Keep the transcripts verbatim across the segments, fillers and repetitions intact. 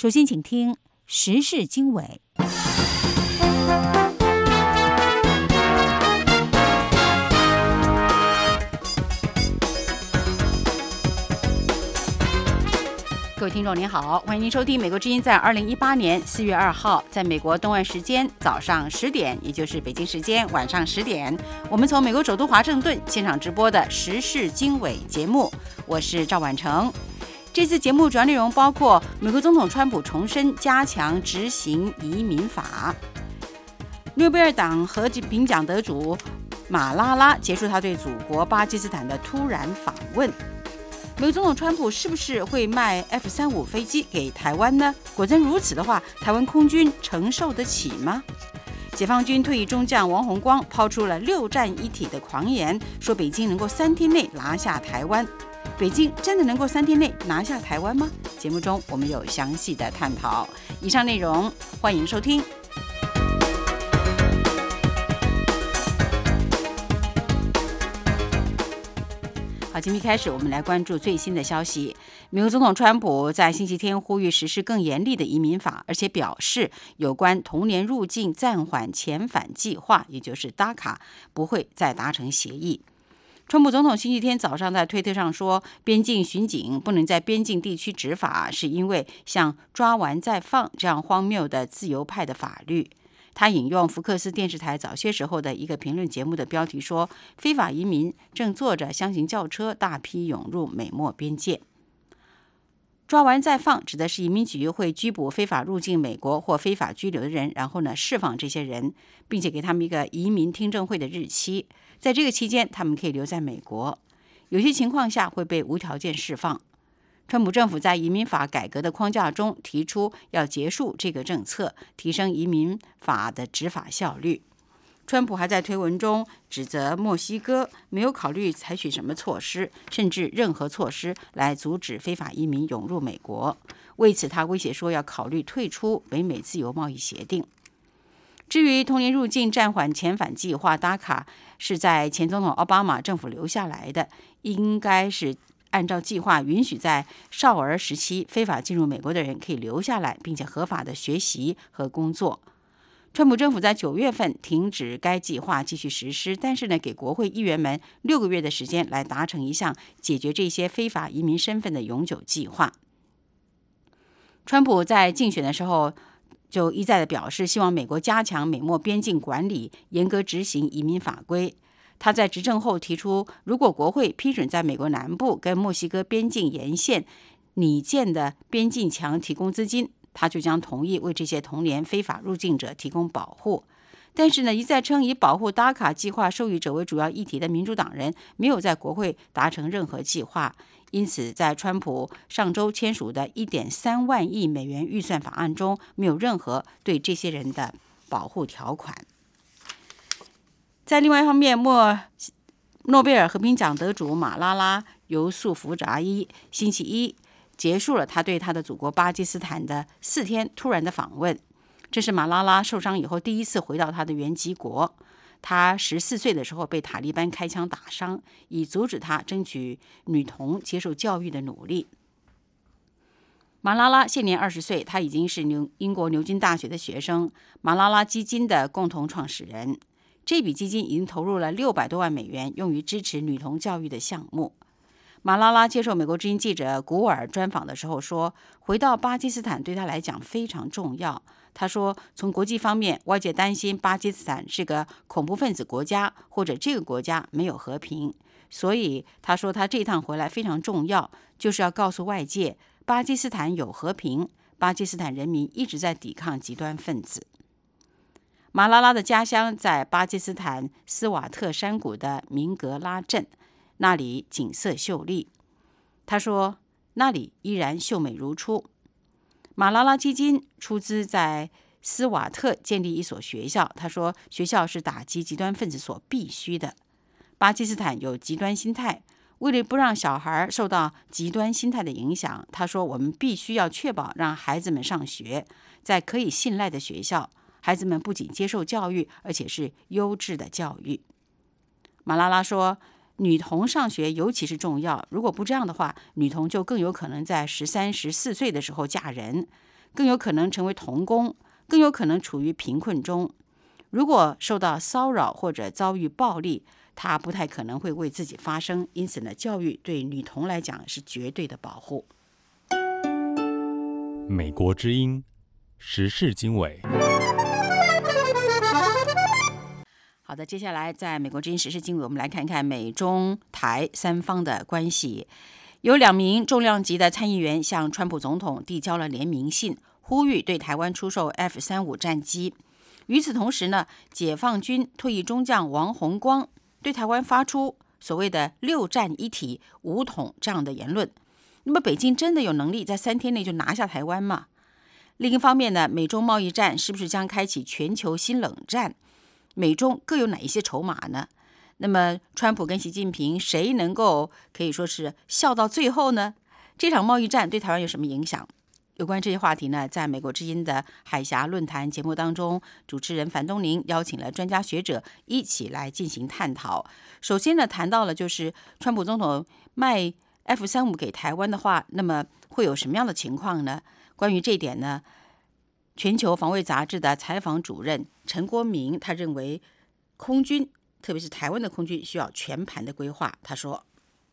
首先，请听时事经纬。各位听众您好，欢迎您收听美国之音在二零一八年四月二号在美国东岸时间早上十点，也就是北京时间晚上十点，我们从美国首都华盛顿现场直播的时事经纬节目，我是赵婉成。这次节目主要内容包括美国总统川普重申加强执行移民法，诺贝尔党和平奖得主马拉拉结束他对祖国巴基斯坦的突然访问。美国总统川普是不是会卖 F 三十五 飞机给台湾呢？果真如此的话，台湾空军承受得起吗？解放军退役中将王洪光抛出了六战一体的狂言，说北京能够三天内拿下台湾。北京真的能够三天内拿下台湾吗？节目中我们有详细的探讨。以上内容欢迎收听。好，节目一开始，我们来关注最新的消息。美国总统川普在星期天呼吁实施更严厉的移民法，而且表示有关同年入境暂缓遣返计划，也就是 D A C A 不会再达成协议。川普总统星期天早上在推特上说，边境巡警不能在边境地区执法，是因为像抓完再放这样荒谬的自由派的法律。他引用福克斯电视台早些时候的一个评论节目的标题说，非法移民正坐着箱型轿车大批涌入美墨边界。抓完再放指的是移民局会拘捕非法入境美国或非法拘留的人，然后呢释放这些人，并且给他们一个移民听证会的日期，在这个期间他们可以留在美国，有些情况下会被无条件释放。川普政府在移民法改革的框架中提出要结束这个政策，提升移民法的执法效率。川普还在推文中指责墨西哥没有考虑采取什么措施，甚至任何措施来阻止非法移民涌入美国。为此，他威胁说要考虑退出北美自由贸易协定。至于同年入境暂缓遣返计划 D A C A 是在前总统奥巴马政府留下来的，应该是按照计划允许在少儿时期非法进入美国的人可以留下来，并且合法的学习和工作。川普政府在九月份停止该计划继续实施，但是呢，给国会议员们六个月的时间来达成一项解决这些非法移民身份的永久计划。川普在竞选的时候就一再的表示，希望美国加强美墨边境管理，严格执行移民法规。他在执政后提出，如果国会批准在美国南部跟墨西哥边境沿线拟建的边境墙提供资金，他就将同意为这些同年非法入境者提供保护。但是呢，一再称以保护 D A C A 计划受益者为主要议题的民主党人没有在国会达成任何计划，因此在川普上周签署的 一点三万亿美元预算法案中，没有任何对这些人的保护条款。在另外一方面，莫诺贝尔和平奖得主马拉拉尤素福扎伊星期一结束了他对他的祖国巴基斯坦的四天突然的访问。这是马拉拉受伤以后第一次回到他的原籍国。他十四岁的时候被塔利班开枪打伤，以阻止他争取女童接受教育的努力。马拉拉现年二十岁，他已经是牛英国牛津大学的学生，马拉拉基金的共同创始人。这笔基金已经投入了六百多万美元，用于支持女童教育的项目。马拉拉接受美国之音记者古尔专访的时候说，回到巴基斯坦对他来讲非常重要。他说，从国际方面，外界担心巴基斯坦是个恐怖分子国家，或者这个国家没有和平，所以他说他这趟回来非常重要，就是要告诉外界，巴基斯坦有和平，巴基斯坦人民一直在抵抗极端分子。马拉拉的家乡在巴基斯坦斯瓦特山谷的明格拉镇，那里景色秀丽。他说，那里依然秀美如初。马拉拉基金出资在斯瓦特建立一所学校，他说，学校是打击极端分子所必须的。巴基斯坦有极端心态，为了不让小孩受到极端心态的影响，他说，我们必须要确保让孩子们上学，在可以信赖的学校。孩子们不仅接受教育，而且是优质的教育。马拉拉说，女童上学尤其是重要，如果不这样的话，女童就更有可能在十三、十四岁的时候嫁人。 更有可能成为童工，更有可能处于贫困中。如果受到骚扰或者遭遇暴力，他不太可能会为自己发声。因此呢，教育对女童来讲是绝对的保护。 美国之音时事经纬。 好的，接下来在美国之音时事经纬，我们来看看美中台三方的关系。有两名重量级的参议员向川普总统递交了联名信，呼吁对台湾出售 F 三十五 战机。与此同时呢，解放军退役中将王洪光对台湾发出所谓的六战一体武统这样的言论。那么北京真的有能力在三天内就拿下台湾吗？另一方面呢，美中贸易战是不是将开启全球新冷战？美中各有哪一些筹码呢？那么川普跟习近平谁能够可以说是笑到最后呢？这场贸易战对台湾有什么影响？有关这些话题呢，在美国之音的海峡论坛节目当中，主持人樊东宁邀请了专家学者一起来进行探讨。首先呢，谈到了就是川普总统卖 F 三十五 给台湾的话，那么会有什么样的情况呢？关于这一点呢，全球防卫杂志的采访主任陈国明他认为，空军特别是台湾的空军需要全盘的规划。他说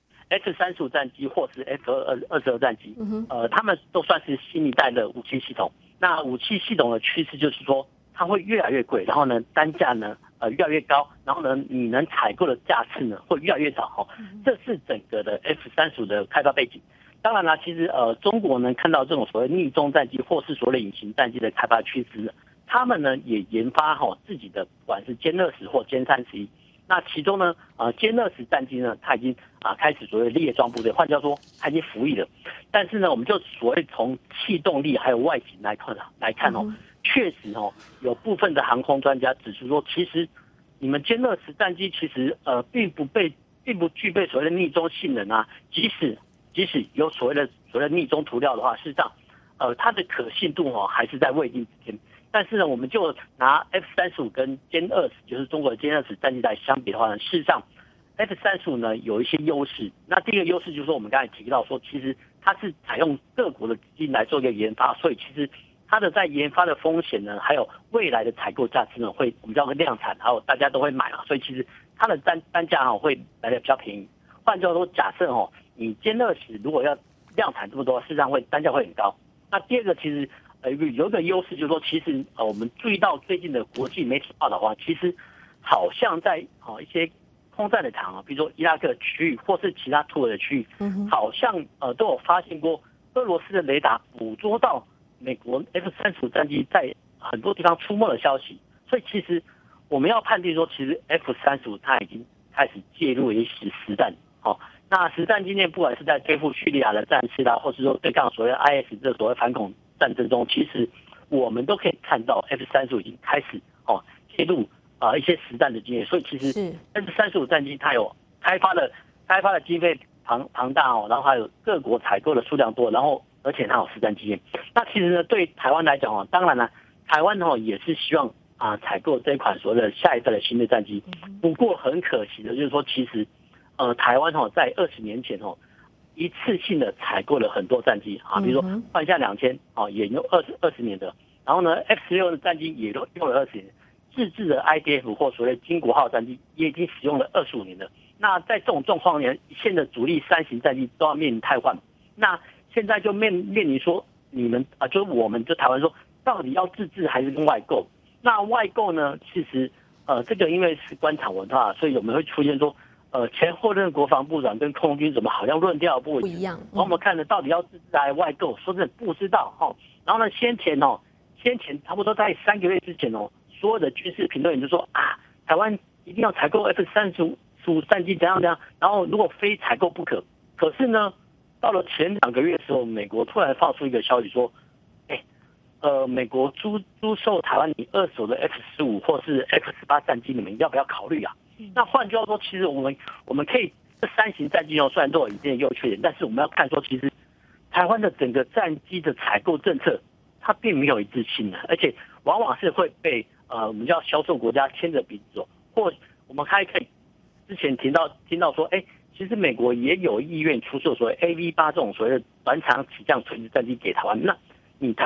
F 三十五 战机或是 F 二十二战机，呃，他们都算是新一代的武器系统。那武器系统的趋势就是说，它会越来越贵，然后呢，单价呢，呃，越来越高，然后呢，你能采购的架次呢，会越来越少。哦，这是整个的 F 三十五 的开发背景。当然啦，其实呃，中国呢看到这种所谓逆中战机或是所谓的隐形战机的开发趋势，他们呢也研发哈、哦、自己的，不管是歼二十或歼三十一。那其中呢，呃，歼二十战机呢，它已经啊、呃、开始所谓列装部队，换句话说，它已经服役了。但是呢，我们就所谓从气动力还有外形来看来看哦，确实哦，有部分的航空专家指出说，其实你们歼二十战机其实呃并不被并不具备所谓的逆中性能啊，即使即使有所谓的所谓的逆中涂料的话，事实上，呃，它的可信度哦还是在未定之间。但是呢，我们就拿 F 三十五 跟歼二十，就是中国的歼二十战机来相比的话呢，事实上 F 三十五 呢有一些优势。那第一个优势就是说，我们刚才提到说，其实它是采用各国的资金来做一个研发，所以其实它的在研发的风险呢，还有未来的采购价值呢，会我们叫做量产，还有大家都会买啊，所以其实它的单单价哈会来的比较便宜。换句话说，假设哦，你歼二十如果要量产这么多，事实上会单价会很高。那第二个其实。呃，有一个优势就是说，其实呃，我们注意到最近的国际媒体报道的话，其实好像在啊、呃、一些空战的场啊，比如说伊拉克区域或是其他土耳的区域，好像呃都有发现过俄罗斯的雷达捕捉到美国 F 三十五 战机在很多地方出没的消息。所以其实我们要判定说，其实 F 三十五 它已经开始介入一些实战。好、哦，那实战今天不管是在对付叙利亚的战士啦，或是说对抗所谓 I S 这所谓反恐战争中，其实我们都可以看到 F 三十五 已经开始哦介入啊、呃、一些实战的经验，所以其实 F 三十五 战机它有开发的开发的经费庞庞大哦，然后还有各国采购的数量多，然后而且它有实战经验。那其实呢，对台湾来讲哦，当然了，台湾哦也是希望啊、呃、采购这一款所谓的下一代的新的战机。不过很可惜的就是说，其实呃台湾哦在二十年前哦。一次性的采购了很多战机啊，比如说换下两千啊，也用二十二十年的，然后呢 F 十六的战机也都用了二十年，自制的 I D F 或所谓金国号战机也已经使用了二十五年了。那在这种状况呢，现在主力三型战机都要面临汰换，那现在就面面临说你们啊，就是我们就台湾说，到底要自制还是跟外购？那外购呢，其实呃这个因为是官场文化，所以我们会出现说。呃，前后任国防部长跟空军怎么好像论调不一样？ 然后我们看了到底要自制还是外购，说真的不知道哈、哦。然后呢，先前哦，先前差不多在三个月之前哦，所有的军事评论员就说啊，台湾一定要采购 F 三十五战机怎样怎样，然后如果非采购不可。可是呢，到了前两个月的时候，美国突然放出一个消息说，哎，呃，美国租租售台湾你二手的 F 十五或是 F 十八战机，你们要不要考虑啊？那换句话说，其实我们我们可以这三型战机哦，虽然都有一定的优缺点，但是我们要看说，其实台湾的整个战机的采购政策，它并没有一致性的，而且往往是会被呃我们叫销售国家牵着鼻子走，或我们还可以之前听到听到说，哎，其实美国也有意愿出售所谓 A V 八这种所谓的短场起降垂直战机给台湾，那你台湾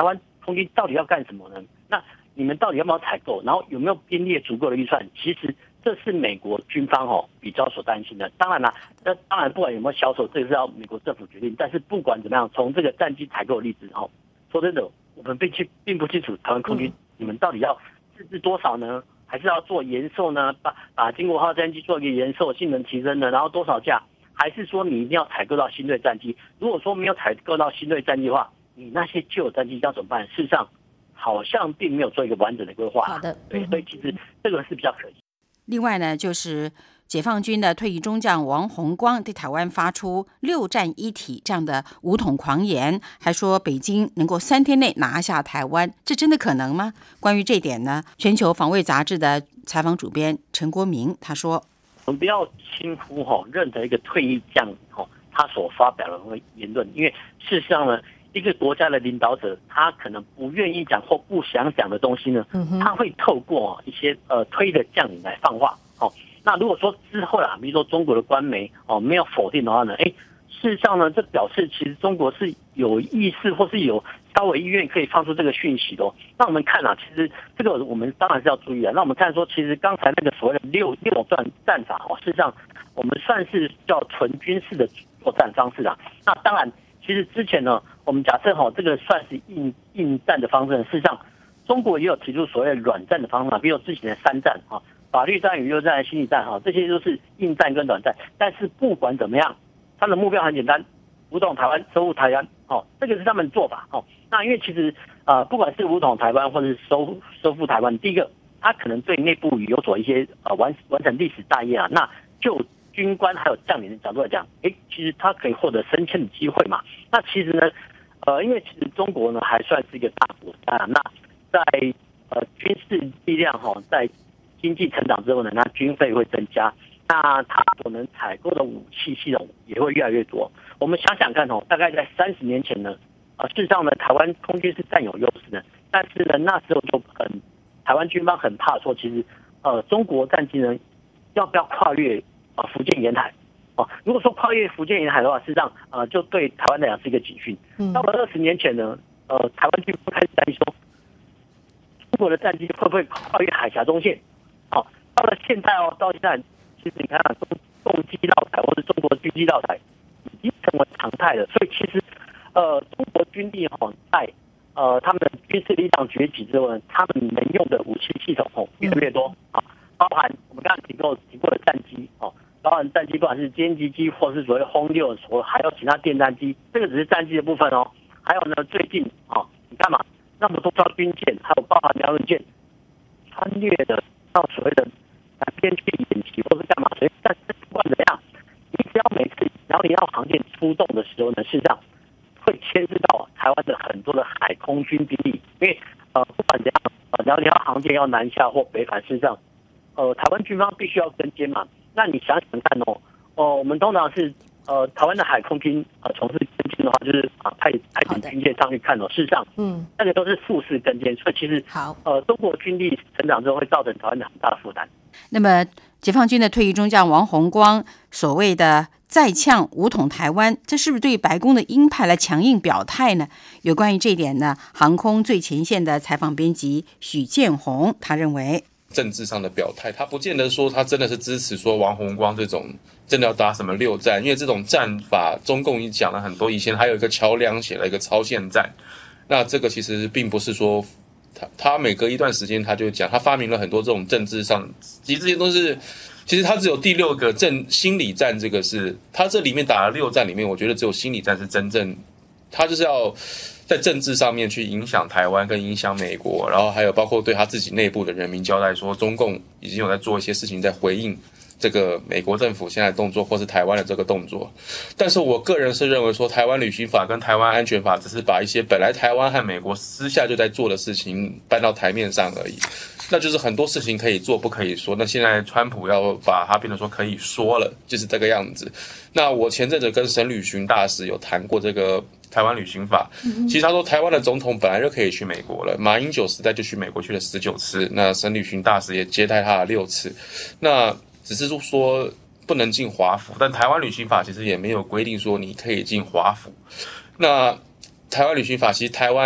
空军到底要干什么呢？那你们到底要不要采购？然后有没有编列足够的预算？其实这是美国军方哦比较所担心的。当然啦，那当然不管有没有销售，这个是要美国政府决定。但是不管怎么样，从这个战机采购的例子哦，说真的，我们并并不清楚台湾空军、嗯、你们到底要自制多少呢？还是要做延寿呢？把把经国号战机做一个延寿，性能提升呢？然后多少架？还是说你一定要采购到新锐战机？如果说没有采购到新锐战机的话，你那些旧战机要怎么办？事实上，好像并没有做一个完整的规划。 好的， 对，所以其实这个是比较可惜。 另外呢，就是解放军的退役中将王洪光对台湾发出六战一体这样的武统狂言，还说北京能够三天内拿下台湾，这真的可能吗？关于这点呢，全球防卫杂志的采访主编陈国明他说：“ 我们不要轻忽哈任何一个退役将哈他所发表的言论，因为事实上呢。”一个国家的领导者，他可能不愿意讲或不想讲的东西呢，他会透过一些呃推的将领来放话。哦，那如果说之后啦，比如说中国的官媒哦没有否定的话呢，哎，事实上呢，这表示其实中国是有意识或是有稍微意愿可以放出这个讯息的、哦。那我们看啊，其实这个我们当然是要注意的。那我们看说，其实刚才那个所谓的六六战战法哦，事实上我们算是叫纯军事的作战方式啊。那当然。其实之前呢，我们假设哈，这个算是硬硬战的方式。事实上，中国也有提出所谓的软战的方法，比如之前的三战哈，法律战、娱乐战、心理战哈，这些都是硬战跟软战。但是不管怎么样，他的目标很简单，武统台湾、收复台湾，哦，这个是他们的做法哦。那因为其实啊、呃，不管是武统台湾或者是收收复台湾，第一个，他可能对内部有所一些呃完完成历史大业啊，那就。军官还有将领的角度来讲，哎，其实他可以获得升迁的机会嘛。那其实呢，呃，因为其实中国呢还算是一个大国家，那在呃军事力量哈、哦，在经济成长之后呢，那军费会增加，那他所能采购的武器系统也会越来越多。我们想想看哦，大概在三十年前呢，呃，事实上呢，台湾空军是占有优势的，但是呢，那时候就很台湾军方很怕说，其实呃中国战机呢要不要跨越。啊，福建沿海，哦，如果说跨越福建沿海的话，事实上，呃，就对台湾来讲是一个警讯。到了二十年前呢，呃，台湾军方开始担心说，中国的战机会不会跨越海峡中线？哦，到了现在哦，到现在，其实你看啊，中共机绕台或者中国军机绕台已经成为常态了。所以其实，呃，中国军力哈、哦，在呃他们的军事力量崛起之后呢，他们能用的武器系统哦越来越多啊，包含我们刚才提过提过的战机哦。包含战机，不管是歼击机或是所谓轰六，所还有其他电战机，这个只是战机的部分哦。还有呢，最近哦，你看嘛，那么多艘军舰，还有包含辽宁舰，穿越的到所谓的南边去演习或是干嘛？所以，但是不管怎样，你只要每次辽宁号航舰出动的时候呢，事实上会牵涉到台湾的很多的海空军兵力，因为呃，不管怎样，呃，辽宁号航舰要南下或北返，事实上，呃，台湾军方必须要跟监嘛。那你想想看哦，哦，我们通常是呃台湾的海空军呃从事跟监的话，就是啊派派遣军舰上去看哦。事实上，嗯，那个都是复式跟监，所以其实好呃中国军力成长之后会造成台湾的很大的负担。 那么，解放军的退役中将王洪光所谓的再呛武统台湾，这是不是对白宫的鹰派来强硬表态呢？有关于这一点呢，航空最前线的采访编辑许建宏他认为。 政治上的表态，他不见得说他真的是支持说王洪光这种真的要打什么六战，因为这种战法中共已经讲了很多，以前还有一个桥梁写了一个超限战，那这个其实并不是说他他每隔一段时间他就讲，他发明了很多这种政治上，其实这些都是，其实他只有第六个政心理战，这个是他这里面打了六战里面，我觉得只有心理战是真正，他就是要。在政治上面去影响台湾跟影响美国，然后还有包括对他自己内部的人民交代说，中共已经有在做一些事情在回应这个美国政府现在的动作或是台湾的这个动作。但是我个人是认为说，台湾旅行法跟台湾安全法只是把一些本来台湾和美国私下就在做的事情搬到台面上而已，那就是很多事情可以做不可以说，那现在川普要把它变成说可以说了，就是这个样子。那我前阵子跟沈履巡大使有谈过这个台湾旅行法，其实他说台湾的总统本来就可以去美国了，马英九时代就去美国去了十九次，那沈履巡大使也接待他了六次，那只是说不能进华府，但台湾旅行法其实也没有规定说你可以进华府。那台湾旅行法其实台湾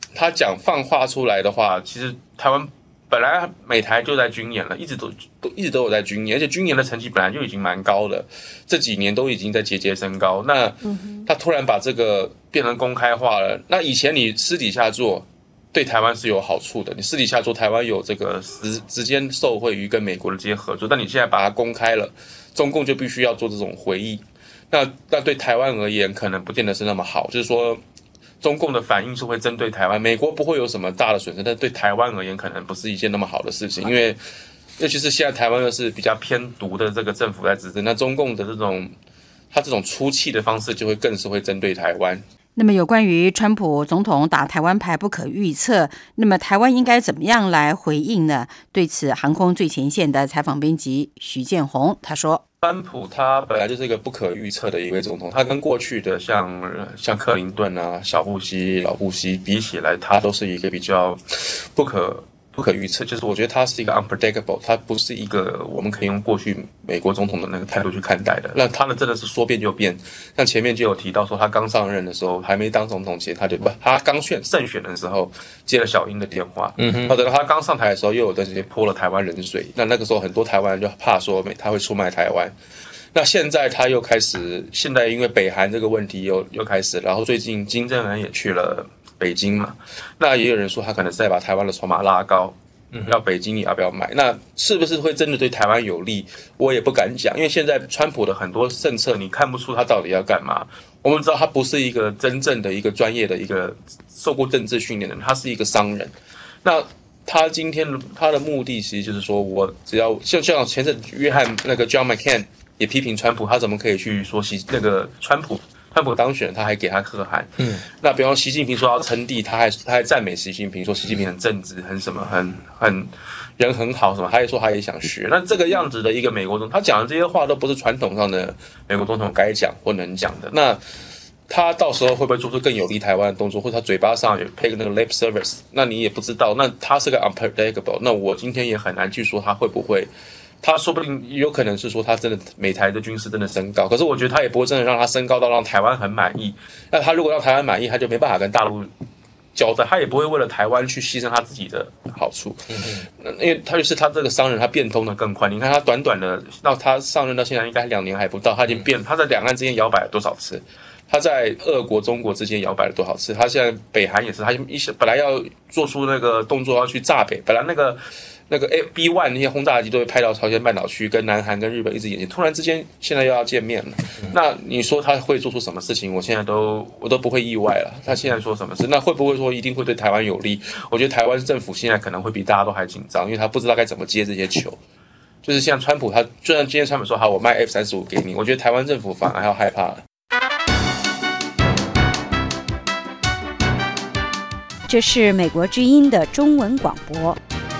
他讲放话出来的话，其实台湾本来美台就在军演了，一直都都一直都有在军演，而且军演的成绩本来就已经蛮高的，这几年都已经在节节升高。那他突然把这个变成公开化了，那以前你私底下做，对台湾是有好处的，你私底下做，台湾有这个直直接受惠于跟美国的这些合作，但你现在把它公开了，中共就必须要做这种回应。那那对台湾而言，可能不见得是那么好，就是说。中共的反应是会针对台湾，美国不会有什么大的损失，但对台湾而言可能不是一件那么好的事情，因为尤其是现在台湾又是比较偏独的这个政府在执政，那中共的这种他这种出气的方式就会更是会针对台湾。 那么有关于川普总统打台湾牌不可预测，那么台湾应该怎么样来回应呢？对此，航空最前线的采访编辑许建宏他说。 川普他本来就是一个不可预测的一位总统，他跟过去的像像克林顿啊、小布希、老布希比起来，他都是一个比较不可不可预测，就是我觉得他是一个 unpredictable， 他不是一个我们可以用过去美国总统的那个态度去看待的。那他呢真的是说变就变，像前面就有提到说，他刚上任的时候还没当总统前，他就不他刚选胜选的时候接了小英的电话，嗯哼，等到他刚上台的时候，又有段时间泼了台湾冷水。那那个时候很多台湾人就怕说他会出卖台湾。那现在他又开始，现在因为北韩这个问题又又开始，然后最近金正恩也去了北京嘛，那也有人说他可能是在把台湾的筹码拉高，要北京你要不要买？那是不是会真的对台湾有利？我也不敢讲，因为现在川普的很多政策你看不出他到底要干嘛。我们知道他不是一个真正的一个专业的一个受过政治训练的人，他是一个商人。那他今天他的目的其实就是说，我只要像像前阵约翰那个 John McCain 也批评川普，他怎么可以去说习那个川普？川普当选，他还给他贺函。嗯，那比方习近平说要称帝，他还他还赞美习近平，说习近平很正直，很什么，很很人很好什么，他也说他也想学。那这个样子的一个美国总统，他讲的这些话都不是传统上的美国总统该讲或能讲的。那他到时候会不会做出更有利台湾的动作，或者他嘴巴上有配那个 lip service， 那你也不知道。那他是个 unpredictable， 那我今天也很难去说他会不会。他说不定有可能是说他真的美台的军事真的升高，可是我觉得他也不会真的让他升高到让台湾很满意。那他如果让台湾满意，他就没办法跟大陆交代，他也不会为了台湾去牺牲他自己的好处。嗯，因为他就是他这个商人，他变通的更快。你看他短短的到他上任到现在应该两年还不到，他已经变，他在两岸之间摇摆了多少次？他在俄国、中国之间摇摆了多少次？他现在北韩也是，他一本来要做出那个动作要去炸北，本来那个。那个 B 一 那些轰炸机都会派到朝鲜半岛去，跟南韩跟日本一直演习，突然之间现在又要见面了。那你说他会做出什么事情？我现在都我都不会意外了。他现在说什么事？那会不会说一定会对台湾有利？我觉得台湾政府现在可能会比大家都还紧张，因为他不知道该怎么接这些球。就是像川普，他虽然今天川普说好，我卖 F 三十五 给你，我觉得台湾政府反而还要害怕了。 这是美国之音的中文广播。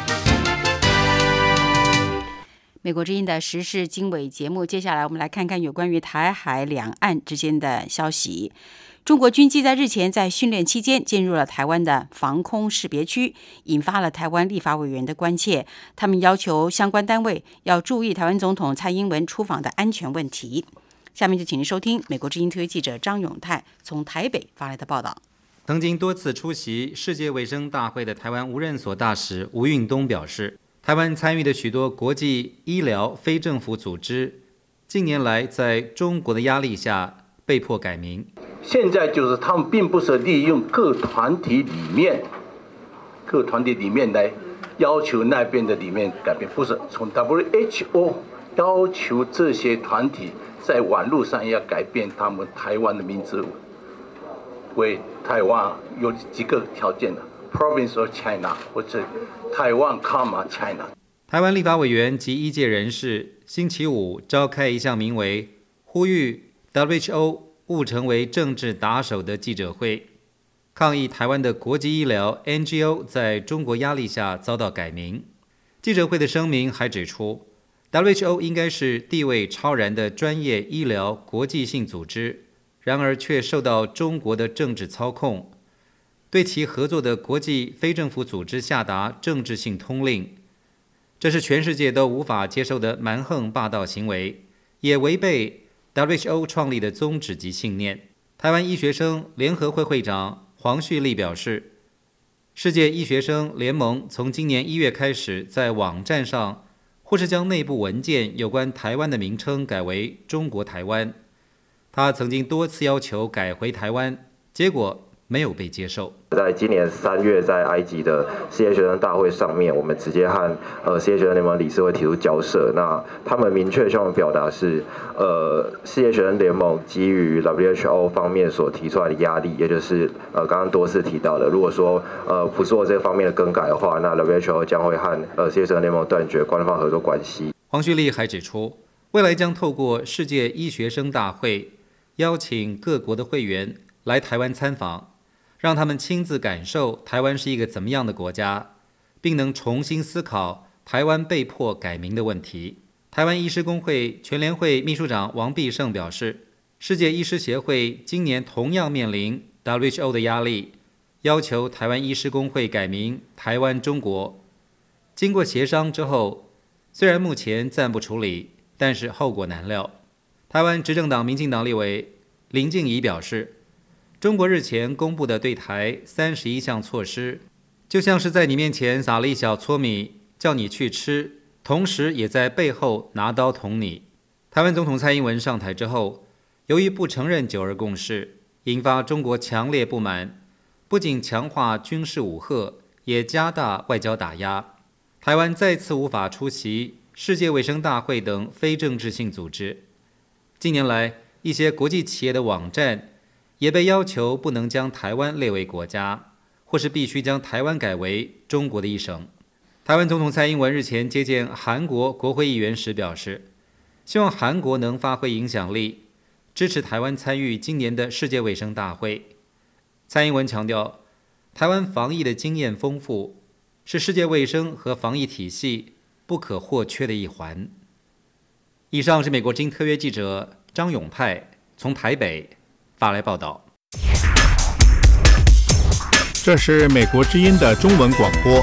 美国之音的时事经纬节目，接下来我们来看看有关于台海两岸之间的消息。中国军机在日前在训练期间进入了台湾的防空识别区，引发了台湾立法委员的关切。他们要求相关单位要注意台湾总统蔡英文出访的安全问题。下面就请您收听美国之音特约记者张永泰从台北发来的报道。 曾经多次出席世界卫生大会的台湾无任所大使吴运东表示，台湾参与的许多国际医疗非政府组织，近年来在中国的压力下被迫改名。 现在就是他们并不是利用各团体里面，各团体里面来要求那边的里面改变，不是从 W H O 要求这些团体在网络上要改变他们台湾的名字，为台湾有几个条件的。Province of China 或者台湾 comma China。 台湾立法委员及医界人士星期五召开一项名为呼吁 W H O 勿成为政治打手的记者会，抗议台湾的国际医疗 N G O 在中国压力下遭到改名。记者会的声明还指出， W H O 应该是地位超然的专业医疗国际性组织，然而却受到中国的政治操控，对其合作的国际非政府组织下达政治性通令，这是全世界都无法接受的蛮横霸道行为，也违背 W H O 创立的宗旨及信念。台湾医学生联合会会长黄旭立表示， 世界医学生联盟从今年一月开始，在网站上或是将内部文件有关台湾的名称改为中国台湾。他曾经多次要求改回台湾，结果没有被接受。 在今年三月，在埃及的世界学生大会上面，我们直接和呃世界学生联盟理事会提出交涉。那他们明确向我们表达是，呃，世界学生联盟基于 W H O 方面所提出来的压力，也就是呃刚刚多次提到的，如果说呃不做这方面的更改的话，那 W H O 将会和呃世界学生联盟断绝官方合作关系。 黄旭立还指出，未来将透过世界医学生大会，邀请各国的会员来台湾参访。让他们亲自感受台湾是一个怎么样的国家，并能重新思考台湾被迫改名的问题。台湾医师公会全联会秘书长王必胜表示，世界医师协会今年同样面临 W H O 的压力，要求台湾医师公会改名台湾中国。经过协商之后，虽然目前暂不处理，但是后果难料。台湾执政党民进党立委林静怡表示，中国日前公布的对台三十一项措施，就像是在你面前撒了一小撮米，叫你去吃，同时也在背后拿刀捅你。台湾总统蔡英文上台之后，由于不承认九二共识，引发中国强烈不满，不仅强化军事武吓，也加大外交打压。台湾再次无法出席世界卫生大会等非政治性组织。近年来，一些国际企业的网站也被要求不能将台湾列为国家，或是必须将台湾改为中国的一省。台湾总统蔡英文日前接见韩国国会议员时表示，希望韩国能发挥影响力，支持台湾参与今年的世界卫生大会。蔡英文强调，台湾防疫的经验丰富，是世界卫生和防疫体系不可或缺的一环。以上是美国之音特约记者张永泰从台北发来报道。 这是美国之音的中文广播。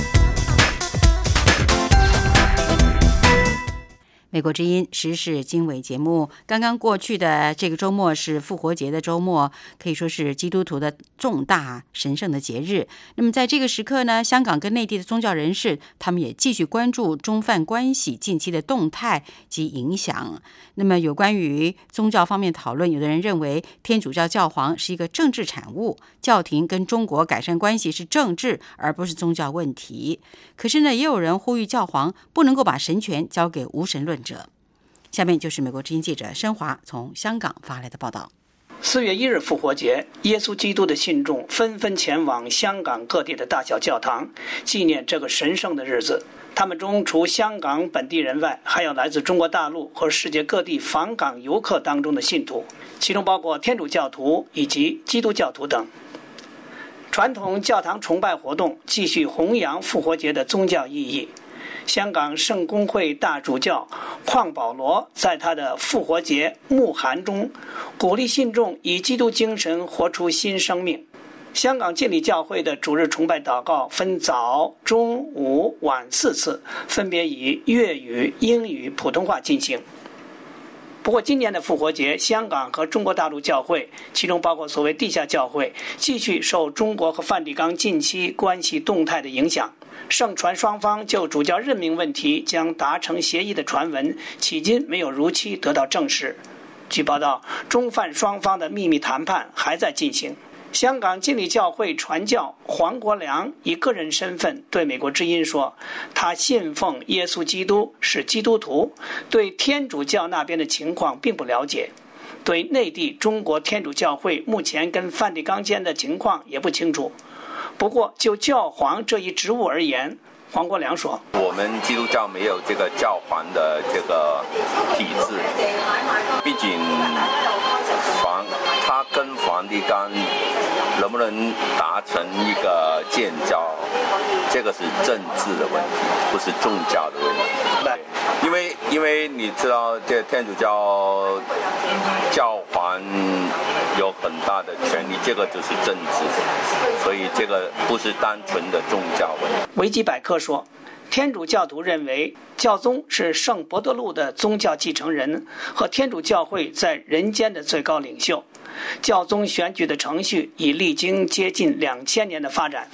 美国之音时事经纬节目，刚刚过去的这个周末是复活节的周末，可以说是基督徒的重大神圣的节日。那么在这个时刻呢，香港跟内地的宗教人士，他们也继续关注中梵关系近期的动态及影响。那么有关于宗教方面讨论，有的人认为天主教教皇是一个政治产物，教廷跟中国改善关系是政治而不是宗教问题。可是呢，也有人呼吁教皇不能够把神权交给无神论者。下面就是美国之音记者申华从香港发来的报道。 四月一日复活节，耶稣基督的信众纷纷前往香港各地的大小教堂，纪念这个神圣的日子。他们中除香港本地人外，还有来自中国大陆和世界各地访港游客当中的信徒，其中包括天主教徒以及基督教徒等。传统教堂崇拜活动继续弘扬复活节的宗教意义。香港圣公会大主教邝保罗在他的复活节牧函中鼓励信众以基督精神活出新生命。香港浸礼教会的主日崇拜祷告分早、中、午、晚四次，分别以粤语、英语、普通话进行。不过今年的复活节，香港和中国大陆教会，其中包括所谓地下教会，继续受中国和梵蒂冈近期关系动态的影响。圣传双方就主教任命问题将达成协议的传闻，迄今没有如期得到证实。据报道，中梵双方的秘密谈判还在进行。香港浸礼教会传教黄国良以个人身份对美国之音说，他信奉耶稣基督，是基督徒，对天主教那边的情况并不了解，对内地中国天主教会目前跟梵蒂冈间的情况也不清楚。不过就教皇这一职务而言，黄国良说， 我们基督教没有这个教皇的这个体制，毕竟皇他跟梵蒂冈能不能达成一个建交，这个是政治的问题，不是宗教的问题。因为因为你知道，这天主教教皇有很大的权力，这个就是政治，所以这个不是单纯的宗教问题。 维基百科说，天主教徒认为教宗是圣伯多禄的宗教继承人和天主教会在人间的最高领袖。教宗选举的程序已历经接近两千年的发展。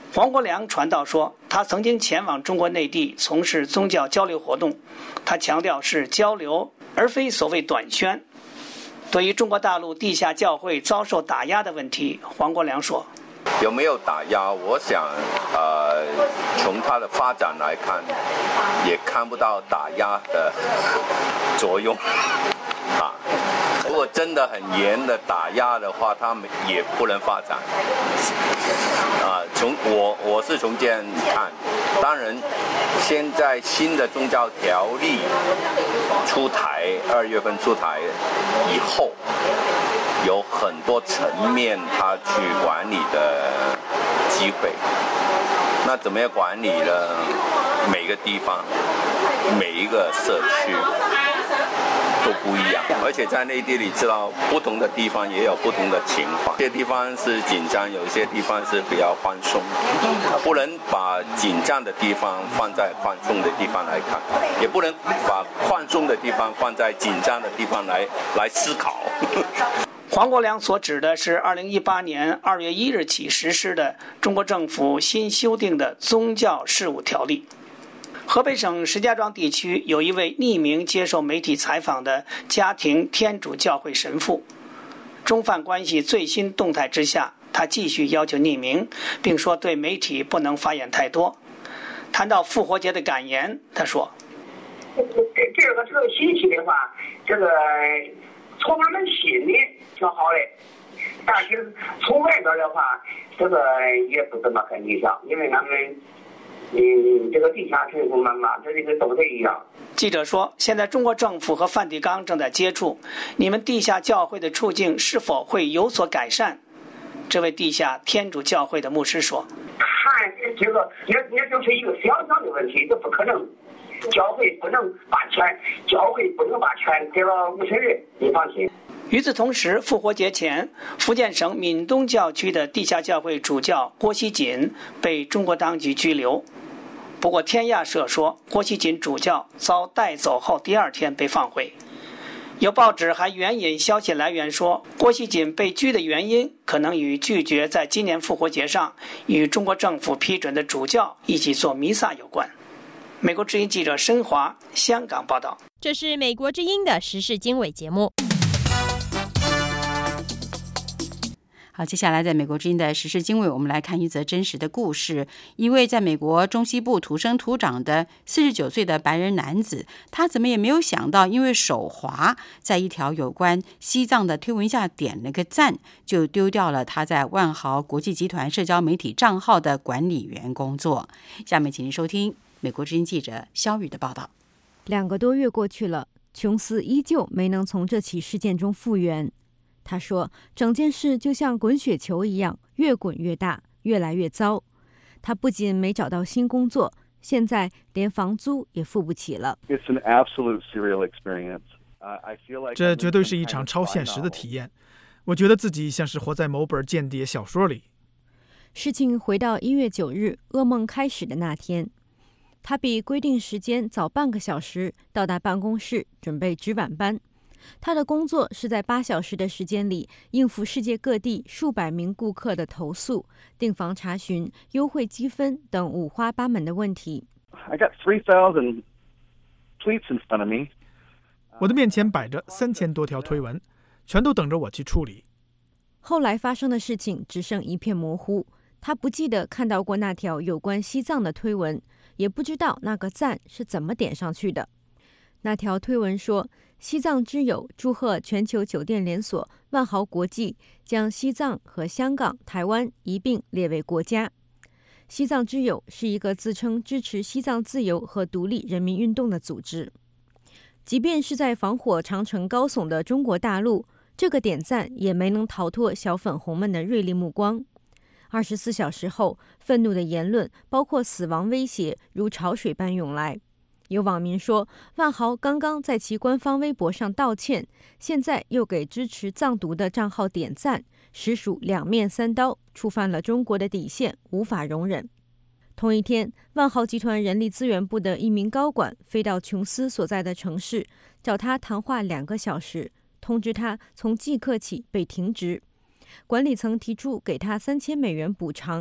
黄国梁传道说，他曾经前往中国内地从事宗教交流活动，他强调是交流，而非所谓短宣。对于中国大陆地下教会遭受打压的问题，黄国梁说， 有没有打压？我想，呃，从它的发展来看，也看不到打压的作用啊。如果真的很严的打压的话，他们也不能发展。啊，从我我是从这样看，当然，现在新的宗教条例出台，二月份出台以后，有很多层面他去管理的机会。那怎么样管理呢？每个地方、每一个社区都不一样，而且在内地你知道，不同的地方也有不同的情况，有些地方是紧张，有些地方是比较宽松，不能把紧张的地方放在宽松的地方来看，也不能把宽松的地方放在紧张的地方来来思考。 黄国梁所指的是二零一八年二月一日起实施的中国政府新修订的宗教事务条例。河北省石家庄地区有一位匿名接受媒体采访的家庭天主教会神父，中梵关系最新动态之下，他继续要求匿名，并说对媒体不能发言太多。谈到复活节的感言，他说：“ 这个这个信息的话，这个从我们心里挺好的，但是从外边的话，这个也不怎么很理想，因为咱们。”嗯，这个地下水工们嘛，这个都得一样。 记者说，现在中国政府和梵蒂冈正在接触，你们地下教会的处境是否会有所改善？这位地下天主教会的牧师说：“ 看这个，也也就是一个想象的问题，这不可能。教会不能把权，教会不能把权给了无神论，你放心。” 与此同时，复活节前，福建省闽东教区的地下教会主教郭锡锦被中国当局拘留。不过，天亚社说，郭锡锦主教遭带走后第二天被放回。有报纸还援引消息来源说，郭锡锦被拘的原因可能与拒绝在今年复活节上与中国政府批准的主教一起做弥撒有关。美国之音记者申华，香港报道。 这是美国之音的时事经纬节目。 好，接下来在美国之音的时事经纬，我们来看一则真实的故事。一位在美国中西部土生土长的四十九岁的白人男子，他怎么也没有想到，因为手滑，在一条有关西藏的推文下点了个赞，就丢掉了他在万豪国际集团社交媒体账号的管理员工作。下面请您收听美国之音记者肖宇的报道。 两个多月过去了，琼斯依旧没能从这起事件中复原。他说，整件事就像滚雪球一样，越滚越大，越来越糟。他不仅没找到新工作，现在连房租也付不起了。 这绝对是一场超现实的体验。我觉得自己像是活在某本间谍小说里。 事情回到一月九日噩梦开始的那天，他比规定时间早半个小时到达办公室，准备值晚班。他的工作是在八小时的时间里应付世界各地数百名顾客的投诉、订房查询、优惠积分等五花八门的问题。 我的面前摆着三千多条推文，全都等着我去处理。 后来发生的事情只剩一片模糊，他不记得看到过那条有关西藏的推文，也不知道那个赞是怎么点上去的。那条推文说，西藏之友祝贺全球酒店连锁万豪国际将西藏和香港、台湾一并列为国家。西藏之友是一个自称支持西藏自由和独立人民运动的组织。即便是在防火长城高耸的中国大陆，这个点赞也没能逃脱小粉红们的锐利目光。二十四小时后，愤怒的言论，包括死亡威胁，如潮水般涌来。有网民说，万豪刚刚在其官方微博上道歉，现在又给支持藏独的账号点赞，实属两面三刀，触犯了中国的底线，无法容忍。同一天，万豪集团人力资源部的一名高管飞到琼斯所在的城市，找他谈话两个小时，通知他从即刻起被停职。管理层提出给他三千美元补偿，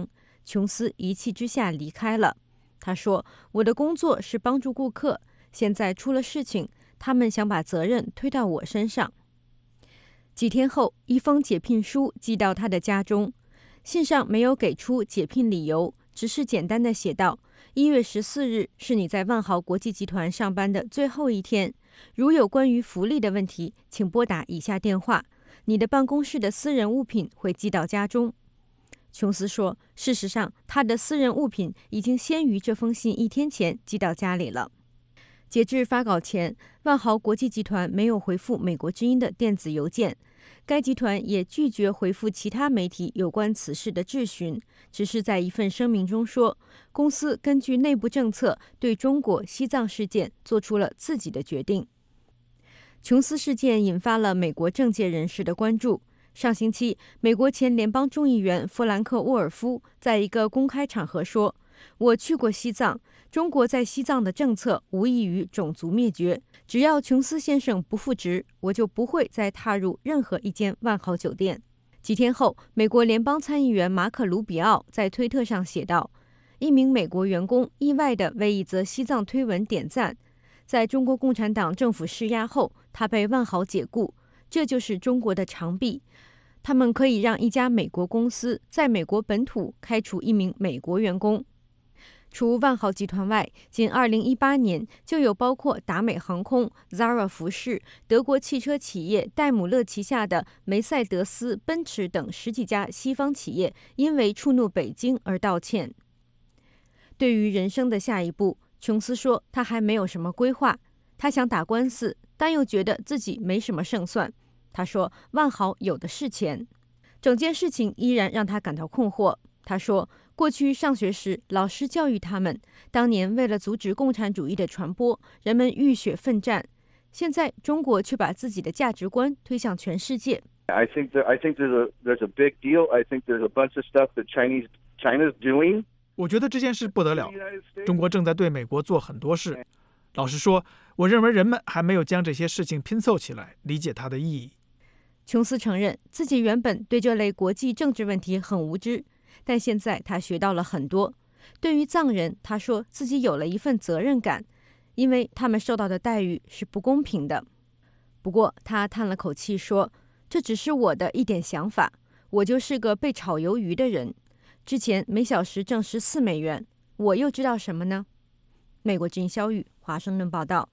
琼斯一气之下离开了。他说：“我的工作是帮助顾客，现在出了事情，他们想把责任推到我身上。”几天后，一封解聘书寄到他的家中，信上没有给出解聘理由，只是简单的写道：一月十四日是你在万豪国际集团上班的最后一天，如有关于福利的问题，请拨打以下电话，你的办公室的私人物品会寄到家中。琼斯说，事实上，他的私人物品已经先于这封信一天前寄到家里了。截至发稿前，万豪国际集团没有回复美国之音的电子邮件，该集团也拒绝回复其他媒体有关此事的质询，只是在一份声明中说，公司根据内部政策对中国西藏事件做出了自己的决定。琼斯事件引发了美国政界人士的关注。上星期，美国前联邦众议员弗兰克·沃尔夫在一个公开场合说：“我去过西藏，中国在西藏的政策无异于种族灭绝。只要琼斯先生不复职，我就不会再踏入任何一间万豪酒店。”几天后，美国联邦参议员马可·卢比奥在推特上写道：“一名美国员工意外地为一则西藏推文点赞，在中国共产党政府施压后，他被万豪解雇。这就是中国的长臂，他们可以让一家美国公司在美国本土开除一名美国员工。”除万豪集团外，仅二零一八年就有包括达美航空、Zara 服饰、德国汽车企业戴姆勒旗下的梅赛德斯奔驰等十几家西方企业因为触怒北京而道歉。对于人生的下一步，琼斯说他还没有什么规划，他想打官司，但又觉得自己没什么胜算。他说万豪有的是钱。整件事情依然让他感到困惑。他说，过去上学时，老师教育他们，当年为了阻止共产主义的传播，人们浴血奋战。现在中国却把自己的价值观推向全世界。 I think there, I think there's a there's a big deal. I think there's a bunch of stuff that Chinese China's doing. 我觉得这件事不得了，中国正在对美国做很多事。老实说，我认为人们还没有将这些事情拼凑起来，理解它的意义。 琼斯承认自己原本对这类国际政治问题很无知，但现在他学到了很多。对于藏人，他说自己有了一份责任感，因为他们受到的待遇是不公平的。不过他叹了口气说，这只是我的一点想法，我就是个被炒鱿鱼的人。之前每小时挣十四美元，我又知道什么呢？美国之音肖玉华盛顿报道。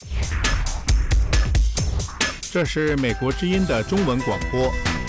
这是美国之音的中文广播。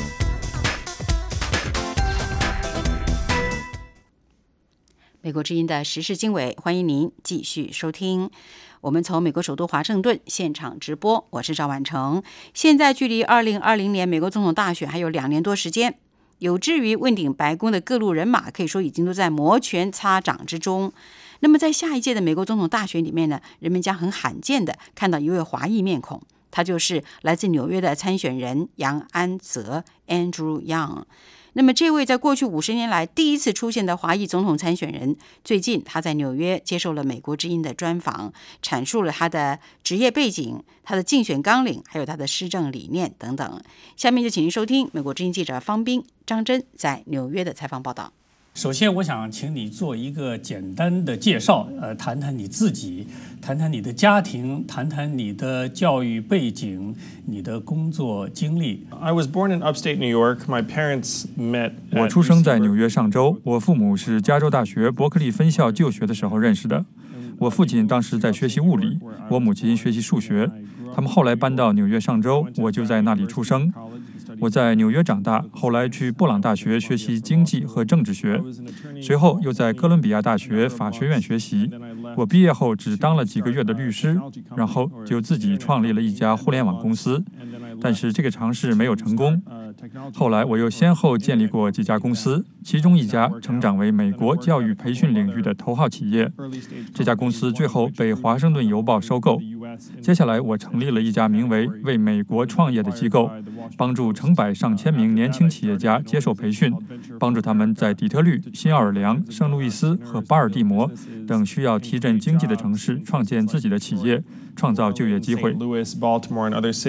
美国之音的时事经纬，欢迎您继续收听。我们从美国首都华盛顿现场直播，我是赵婉成。现在距离二零二零年美国总统大选还有两年多时间，有志于问鼎白宫的各路人马，可以说已经都在摩拳擦掌之中。那么在下一届的美国总统大选里面呢，人们将很罕见的看到一位华裔面孔，他就是来自纽约的参选人杨安泽 Andrew Yang。那么这位在过去五十年来第一次出现的华裔总统参选人，最近他在纽约接受了美国之音的专访，阐述了他的职业背景、他的竞选纲领，还有他的施政理念等等。下面就请您收听美国之音记者方斌、张真在纽约的采访报道。 首先，我想请你做一个简单的介绍，呃，谈谈你自己，谈谈你的家庭，谈谈你的教育背景，你的工作经历。 I was born in upstate New York. My parents met. 我出生在纽约上州，我父母是加州大学伯克利分校就学的时候认识的。我父亲当时在学习物理，我母亲学习数学。他们后来搬到纽约上州，我就在那里出生。我在纽约长大，后来去布朗大学学习经济和政治学，随后又在哥伦比亚大学法学院学习。我毕业后只当了几个月的律师，然后就自己创立了一家互联网公司，但是这个尝试没有成功。后来我又先后建立过几家公司，其中一家成长为美国教育培训领域的头号企业，这家公司最后被华盛顿邮报收购。接下来我成立了一家名为为美国创业的机构，帮助成百上千名年轻企业家接受培训，帮助他们在底特律、新奥尔良、圣路易斯和巴尔的摩等需要提振经济的城市创建自己的企业，创造就业机会。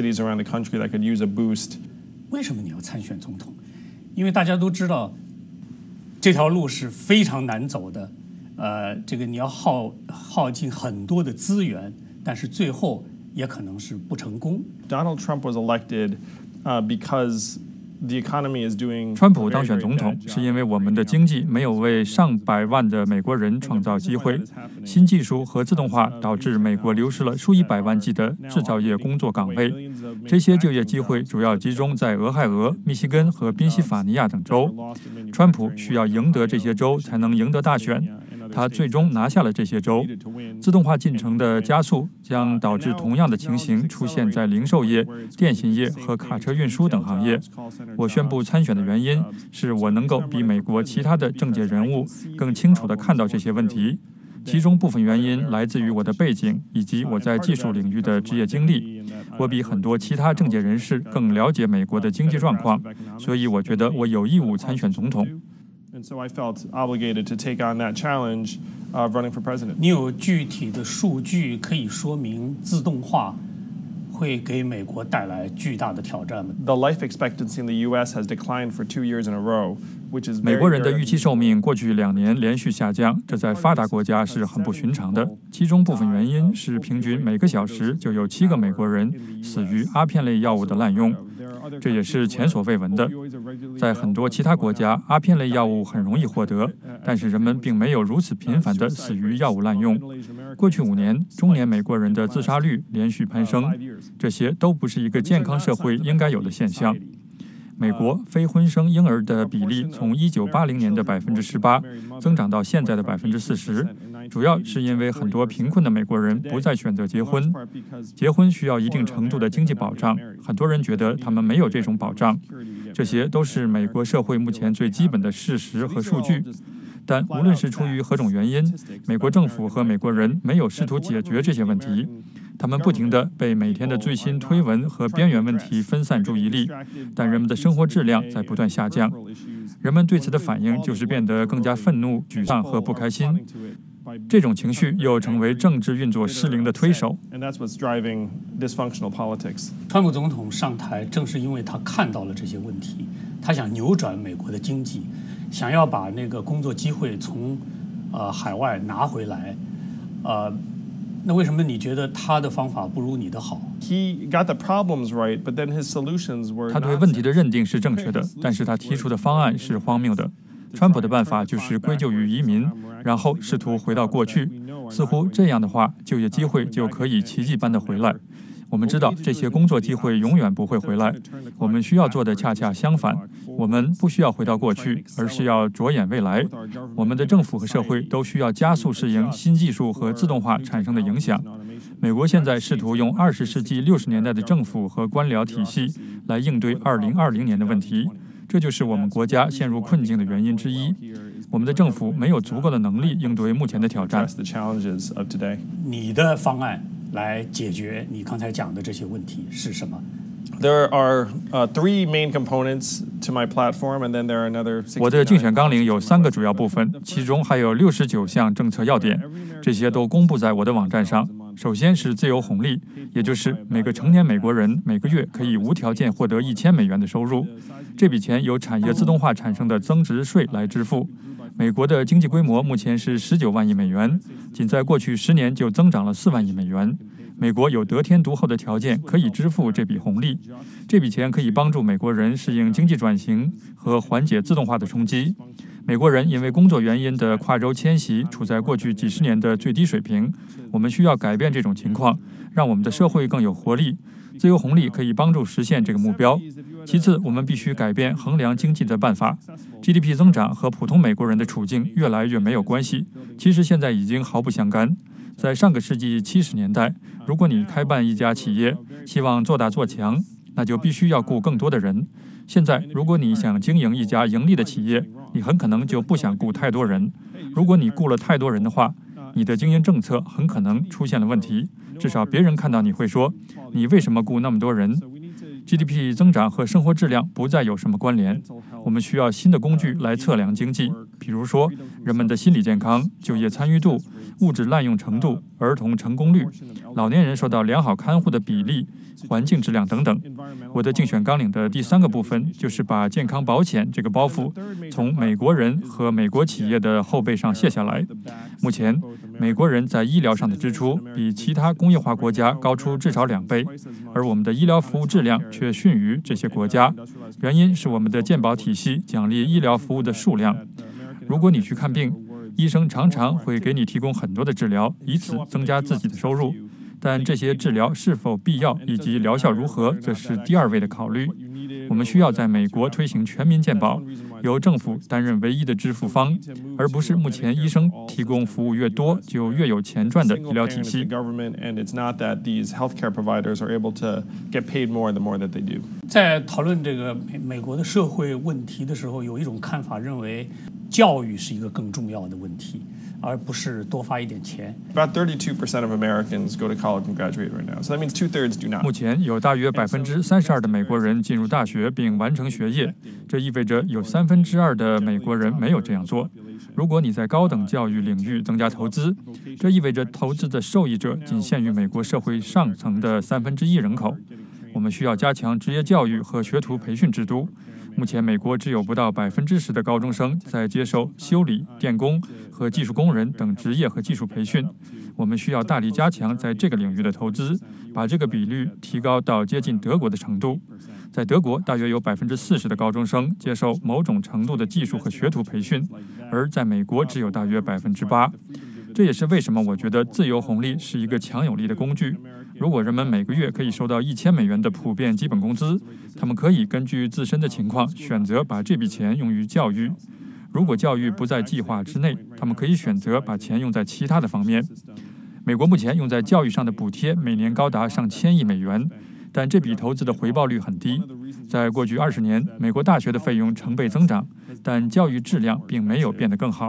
为什么你要参选总统？因为大家都知道， 这条路是非常难走的，呃，这个你要耗耗尽很多的资源，但是最后也可能是不成功。 Donald Trump was elected, uh, because the economy is doing. 川普当选总统是因为我们的经济没有为上百万的美国人创造机会，新技术和自动化导致美国流失了数以百万计的制造业工作岗位。这些就业机会主要集中在俄亥俄、密西根和宾夕法尼亚等州。川普需要赢得这些州才能赢得大选，他最终拿下了这些州。自动化进程的加速将导致同样的情形出现在零售业、电信业和卡车运输等行业。我宣布参选的原因是我能够比美国其他的政界人物更清楚地看到这些问题，其中部分原因来自于我的背景以及我在技术领域的职业经历。我比很多其他政界人士更了解美国的经济状况，所以我觉得我有义务参选总统。 And so I felt obligated to take on that challenge of running for president. 你有具体的数据可以说明自动化会给美国带来巨大的挑战吗？ The life expectancy in the U S has declined for two years in a row, which is 美国人的预期寿命过去两年连续下降，这在发达国家是很不寻常的。其中部分原因是平均每个小时就有七个美国人死于阿片类药物的滥用，这也是前所未闻的。在很多其他国家，阿片类药物很容易获得，但是人们并没有如此频繁地死于药物滥用。过去五年，中年美国人的自杀率连续攀升，这些都不是一个健康社会应该有的现象。美国非婚生婴儿的比例从一九八零年的百分之十八增长到现在的百分之四十，主要是因为很多贫困的美国人不再选择结婚。结婚需要一定程度的经济保障，很多人觉得他们没有这种保障。这些都是美国社会目前最基本的事实和数据。但无论是出于何种原因，美国政府和美国人没有试图解决这些问题。他们不停地被每天的最新推文和边缘问题分散注意力，但人们的生活质量在不断下降。人们对此的反应就是变得更加愤怒、沮丧和不开心。这种情绪又成为政治运作失灵的推手。 川普总统上台正是因为他看到了这些问题，他想扭转美国的经济，想要把那个工作机会从呃海外拿回来。呃，那为什么你觉得他的方法不如你的好？ He got the problems right, but then his solutions were. 他对问题的认定是正确的，但是他提出的方案是荒谬的。川普的办法就是归咎于移民，然后试图回到过去，似乎这样的话，就业机会就可以奇迹般的回来。我们知道这些工作机会永远不会回来，我们需要做的恰恰相反，我们不需要回到过去，而是要着眼未来。我们的政府和社会都需要加速适应新技术和自动化产生的影响。美国现在试图用二十世纪六十年代的政府和官僚体系来应对二零二零年的问题，这就是我们国家陷入困境的原因之一。我们的政府没有足够的能力应对目前的挑战。 你的方案来解决你刚才讲的这些问题是什么？ There are uh, three main components to my platform, and then there are another. 我的竞选纲领有三个主要部分，其中还有六十九项政策要点，这些都公布在我的网站上。首先是自由红利，也就是每个成年美国人每个月可以无条件获得一千美元的收入，这笔钱由产业自动化产生的增值税来支付。美国的经济规模目前是十九万亿美元，仅在过去十年就增长了四万亿美元。美国有得天独厚的条件可以支付这笔红利，这笔钱可以帮助美国人适应经济转型和缓解自动化的冲击。美国人因为工作原因的跨州迁徙处在过去几十年的最低水平，我们需要改变这种情况，让我们的社会更有活力。自由红利可以帮助实现这个目标。其次，我们必须改变衡量经济的办法。G D P 增长和普通美国人的处境越来越没有关系，其实现在已经毫不相干。在上个世纪七十年代，如果你开办一家企业，希望做大做强，那就必须要雇更多的人。现在，如果你想经营一家盈利的企业，你很可能就不想雇太多人。如果你雇了太多人的话，你的经营政策很可能出现了问题。至少别人看到你会说，你为什么雇那么多人？ G D P 增长和生活质量不再有什么关联。我们需要新的工具来测量经济。 比如说人们的心理健康、就业参与度、物质滥用程度、儿童成功率、老年人受到良好看护的比例、环境质量等等。我的竞选纲领的第三个部分就是把健康保险这个包袱从美国人和美国企业的后背上卸下来。目前，美国人在医疗上的支出比其他工业化国家高出至少两倍，而我们的医疗服务质量却逊于这些国家。原因是我们的健保体系奖励医疗服务的数量。如果你去看病，医生常常会给你提供很多的治疗，以此增加自己的收入。但这些治疗是否必要以及疗效如何，则是第二位的考虑。我们需要在美国推行全民健保，由政府担任唯一的支付方，而不是目前医生提供服务越多就越有钱赚的医疗体系。 在讨论这个美国的社会问题的时候，有一种看法认为，教育是一个更重要的问题，而不是多发一点钱。 About thirty-two percent of Americans go to college and graduate right now, so that means two-thirds do not. 目前有大约百分之三十二的美国人进入大学并完成学业，这意味着有三分之二的美国人没有这样做。如果你在高等教育领域增加投资，这意味着投资的受益者仅限于美国社会上层的三分之一人口。我们需要加强职业教育和学徒培训制度。目前，美国只有不到百分之十的高中生在接受修理、电工和技术工人等职业和技术培训。我们需要大力加强在这个领域的投资，把这个比率提高到接近德国的程度。在德国，大约有百分之四十的高中生接受某种程度的技术和学徒培训，而在美国只有大约百分之八。这也是为什么我觉得自由红利是一个强有力的工具。如果人们每个月可以收到一千美元的普遍基本工资，他们可以根据自身的情况选择把这笔钱用于教育。如果教育不在计划之内，他们可以选择把钱用在其他的方面。美国目前用在教育上的补贴每年高达上千亿美元，但这笔投资的回报率很低。在过去二十年，美国大学的费用成倍增长，但教育质量并没有变得更好。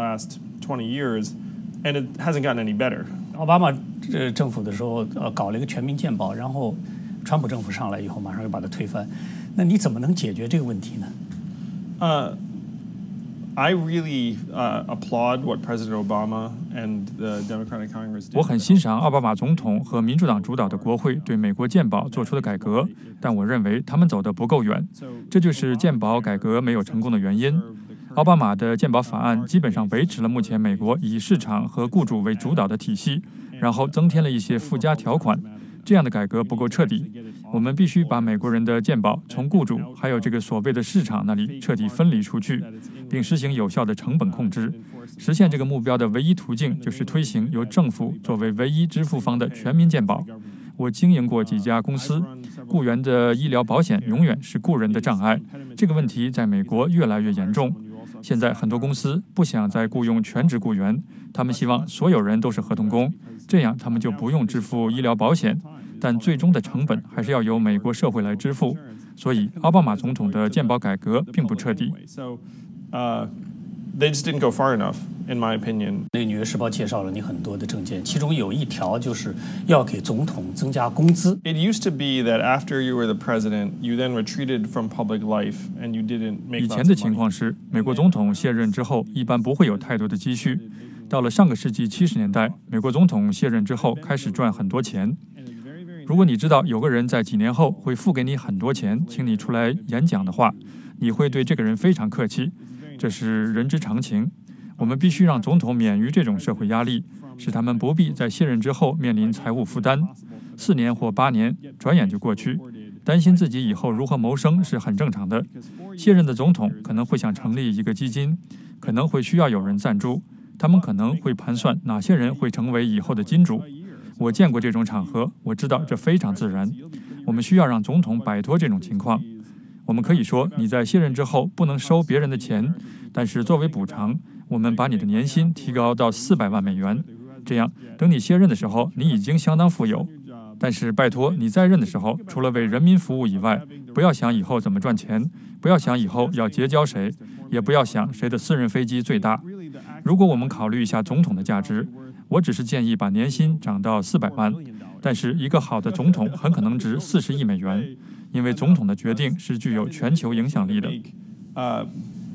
And it hasn't gotten any better. 奥巴马呃政府的时候，呃，搞了一个全民健保，然后川普政府上来以后，马上又把它推翻。那你怎么能解决这个问题呢？ 呃、uh, I really uh, applaud what President Obama and the Democratic Congress did. 我很欣赏奥巴马总统和民主党主导的国会对美国健保做出的改革，但我认为他们走得不够远，这就是健保改革没有成功的原因。奥巴马的健保法案基本上维持了目前美国以市场和雇主为主导的体系，然后增添了一些附加条款。这样的改革不够彻底，我们必须把美国人的健保从雇主还有这个所谓的市场那里彻底分离出去，并实行有效的成本控制。实现这个目标的唯一途径就是推行由政府作为唯一支付方的全民健保。我经营过几家公司，雇员的医疗保险永远是雇人的障碍，这个问题在美国越来越严重。现在很多公司不想再雇佣全职雇员，他们希望所有人都是合同工，这样他们就不用支付医疗保险，但最终的成本还是要由美国社会来支付。所以，奥巴马总统的健保改革并不彻底。 Uh, they just didn't go far enough, in my opinion. 那个《纽约时报》介绍了你很多的政见，其中有一条就是要给总统增加工资。 It used to be that after you were the president, you then retreated from public life and you didn't make. 以前的情况是，美国总统卸任之后，一般不会有太多的积蓄。到了上个世纪七十年代，美国总统卸任之后开始赚很多钱。如果你知道有个人在几年后会付给你很多钱，请你出来演讲的话，你会对这个人非常客气。这是人之常情。我们必须让总统免于这种社会压力，使他们不必在卸任之后面临财务负担。四年或八年转眼就过去，担心自己以后如何谋生是很正常的。卸任的总统可能会想成立一个基金，可能会需要有人赞助，他们可能会盘算哪些人会成为以后的金主。我见过这种场合，我知道这非常自然。我们需要让总统摆脱这种情况。我们可以说，你在卸任之后不能收别人的钱，但是作为补偿，我们把你的年薪提高到四百万美元。这样，等你卸任的时候，你已经相当富有。但是拜托，你在任的时候，除了为人民服务以外，不要想以后怎么赚钱，不要想以后要结交谁，也不要想谁的私人飞机最大。如果我们考虑一下总统的价值，我只是建议把年薪涨到四百万，但是一个好的总统很可能值四十亿美元，因为总统的决定是具有全球影响力的。 Uh,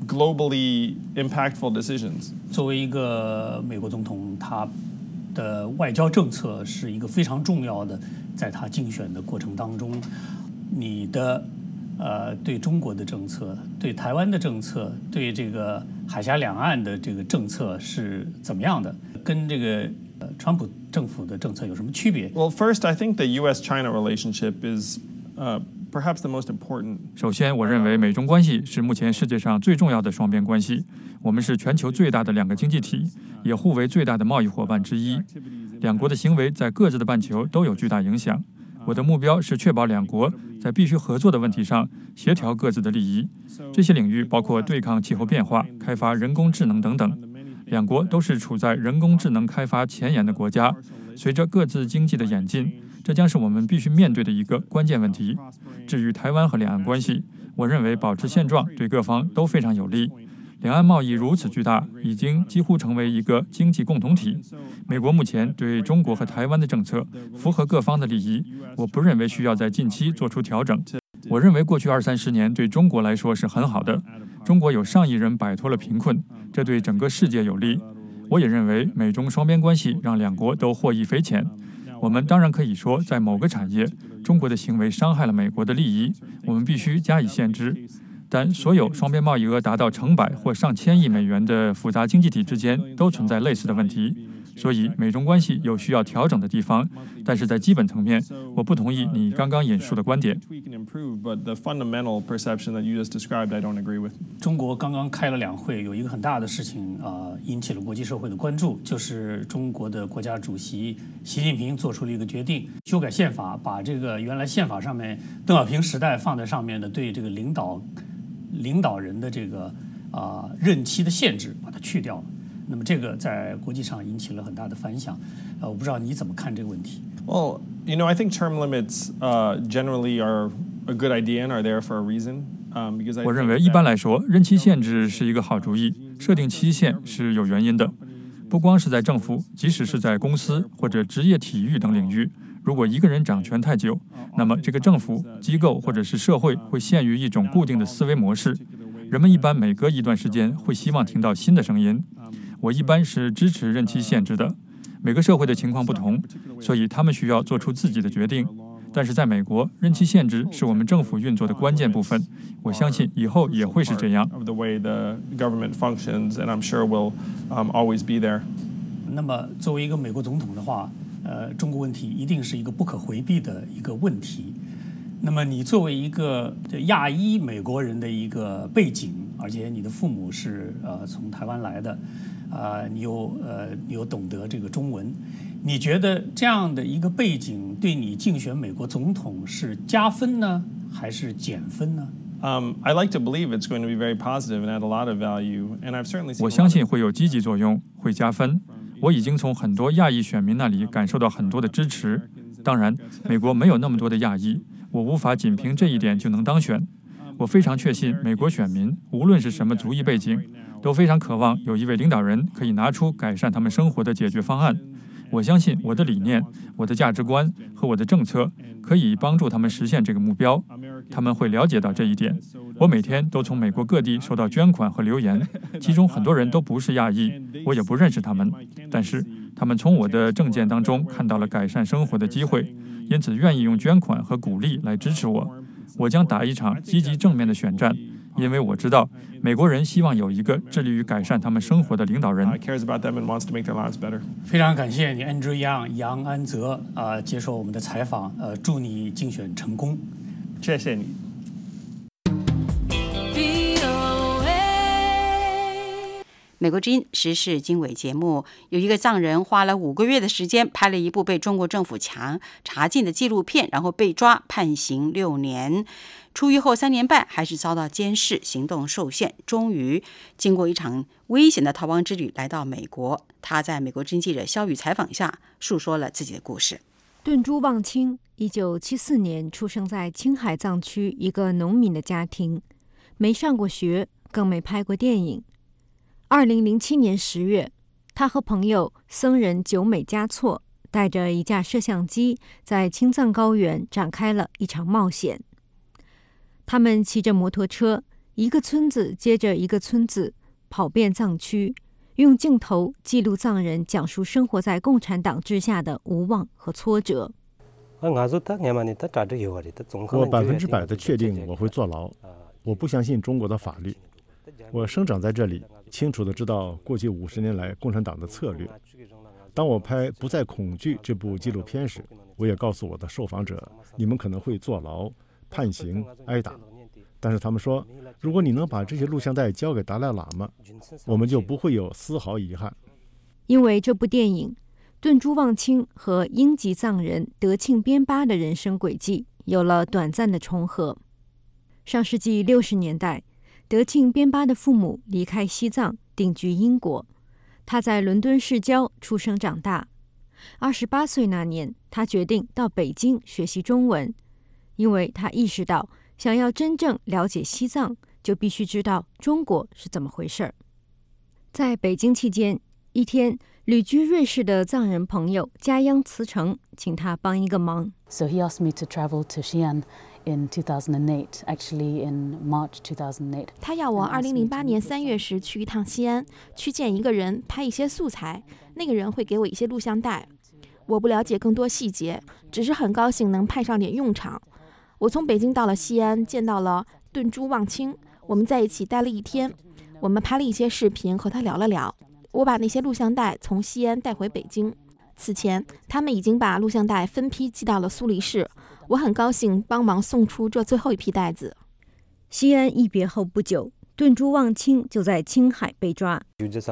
globally impactful decisions. 作为一个美国总统，他的外交政策是一个非常重要的，在他竞选的过程当中，你的呃对中国的政策、对台湾的政策、对这个海峡两岸的这个政策是怎么样的？跟这个呃川普政府的政策有什么区别 ？Well, first, I think the U S China relationship is uh, perhaps the most important. 首先，我认为美中关系是目前世界上最重要的双边关系。我们是全球最大的两个经济体，也互为最大的贸易伙伴之一。两国的行为在各自的半球都有巨大影响。我的目标是确保两国在必须合作的问题上协调各自的利益。这些领域包括对抗气候变化、开发人工智能等等。两国都是处在人工智能开发前沿的国家，随着各自经济的演进，这将是我们必须面对的一个关键问题。至于台湾和两岸关系，我认为保持现状对各方都非常有利。两岸贸易如此巨大，已经几乎成为一个经济共同体。美国目前对中国和台湾的政策符合各方的利益，我不认为需要在近期做出调整。我认为过去二三十年对中国来说是很好的，中国有上亿人摆脱了贫困，这对整个世界有利。我也认为美中双边关系让两国都获益匪浅。我们当然可以说，在某个产业，中国的行为伤害了美国的利益，我们必须加以限制。但所有双边贸易额达到成百或上千亿美元的复杂经济体之间都存在类似的问题，所以美中关系有需要调整的地方。但是在基本层面，我不同意你刚刚引述的观点。 中国刚刚开了两会，有一个很大的事情啊、呃，引起了国际社会的关注，就是中国的国家主席习近平做出了一个决定，修改宪法，把这个原来宪法上面邓小平时代放在上面的对这个领导领导人的这个啊、呃、任期的限制，把它去掉了。那么这个在国际上引起了很大的反响，呃，我不知道你怎么看这个问题。 Well, you know, I think term limits uh, generally are a good idea and are there for a reason. Um, because I 我认为一般来说，任期限制是一个好主意，设定期限是有原因的。不光是在政府，即使是在公司或者职业体育等领域，如果一个人掌权太久，那么这个政府、机构或者是社会会陷于一种固定的思维模式。人们一般每隔一段时间会希望听到新的声音。我一般是支持任期限制的。每个社会的情况不同，所以他们需要做出自己的决定。但是在美国，任期限制是我们政府运作的关键部分。我相信以后也会是这样。 那么，作为一个美国总统的话，呃，中国问题一定是一个不可回避的一个问题。那么，你作为一个亚裔美国人的一个背景，而且你的父母是呃从台湾来的。啊、呃，你又呃，你又懂得这个中文，你觉得这样的一个背景对你竞选美国总统是加分呢，还是减分呢？ Um, I like to believe it's going to be very positive and add a lot of value, and I've certainly seen. 我相信会有积极作用，会加分。我已经从很多亚裔选民那里感受到很多的支持。当然，美国没有那么多的亚裔，我无法仅凭这一点就能当选。我非常确信，美国选民无论是什么族裔背景，都非常渴望有一位领导人可以拿出改善他们生活的解决方案。我相信我的理念、我的价值观和我的政策可以帮助他们实现这个目标。他们会了解到这一点。我每天都从美国各地收到捐款和留言，其中很多人都不是亚裔，我也不认识他们，但是他们从我的政见当中看到了改善生活的机会，因此愿意用捐款和鼓励来支持我。我将打一场积极正面的选战，因为我知道美国人希望有一个致力于改善他们生活的领导人。 非常感谢你 Andrew Yang 杨安泽啊、呃，接受我们的采访，呃，祝你竞选成功， 谢谢你。 美国之音时事经纬节目，有一个藏人花了五个月的时间拍了一部被中国政府强查禁的纪录片，然后被抓判刑六年，出狱后三年半还是遭到监视，行动受限，终于经过一场危险的逃亡之旅来到美国。他在美国之音记者肖宇采访下述说了自己的故事。 顿珠望清一九七四年出生在青海藏区一个农民的家庭，没上过学，更没拍过电影。二零零七年十月，他和朋友僧人久美嘉措带着一架摄像机，在青藏高原展开了一场冒险。他们骑着摩托车， 一个村子接着一个村子跑遍藏区，用镜头记录藏人讲述生活在共产党之下的无望和挫折。 我百分之百的确定我会坐牢。我不相信中国的法律。我生长在这里，清楚地知道过去五十年来共产党的策略。当我拍《不再恐惧》这部纪录片时，我也告诉我的受访者，你们可能会坐牢、判刑、挨打。但是他们说，如果你能把这些录像带交给达赖喇嘛，我们就不会有丝毫遗憾。 因为这部电影，顿珠旺清和英籍藏人德庆边巴的人生轨迹有了短暂的重合。上世纪六十年代，德庆边巴的父母离开西藏，定居英国。他在伦敦市郊出生长大。二十八岁那年，他决定到北京学习中文，因为他意识到，想要真正了解西藏，就必须知道中国是怎么回事。在北京期间，一天，旅居瑞士的藏人朋友加央慈成请他帮一个忙。 So he asked me to travel to Xi'an in two thousand eight, actually in March two thousand eight. 他要我二零零八年三月时去一趟西安，去见一个人，拍一些素材。那个人会给我一些录像带。我不了解更多细节，只是很高兴能派上点用场。我从北京到了西安，见到了顿珠旺清，我们在一起待了一天。我们拍了一些视频，和他聊了聊。我把那些录像带从西安带回北京。此前，他们已经把录像带分批寄到了苏黎世。我很高兴帮忙送出这最后一批袋子。 西安一别后不久，顿珠旺清就在青海被抓。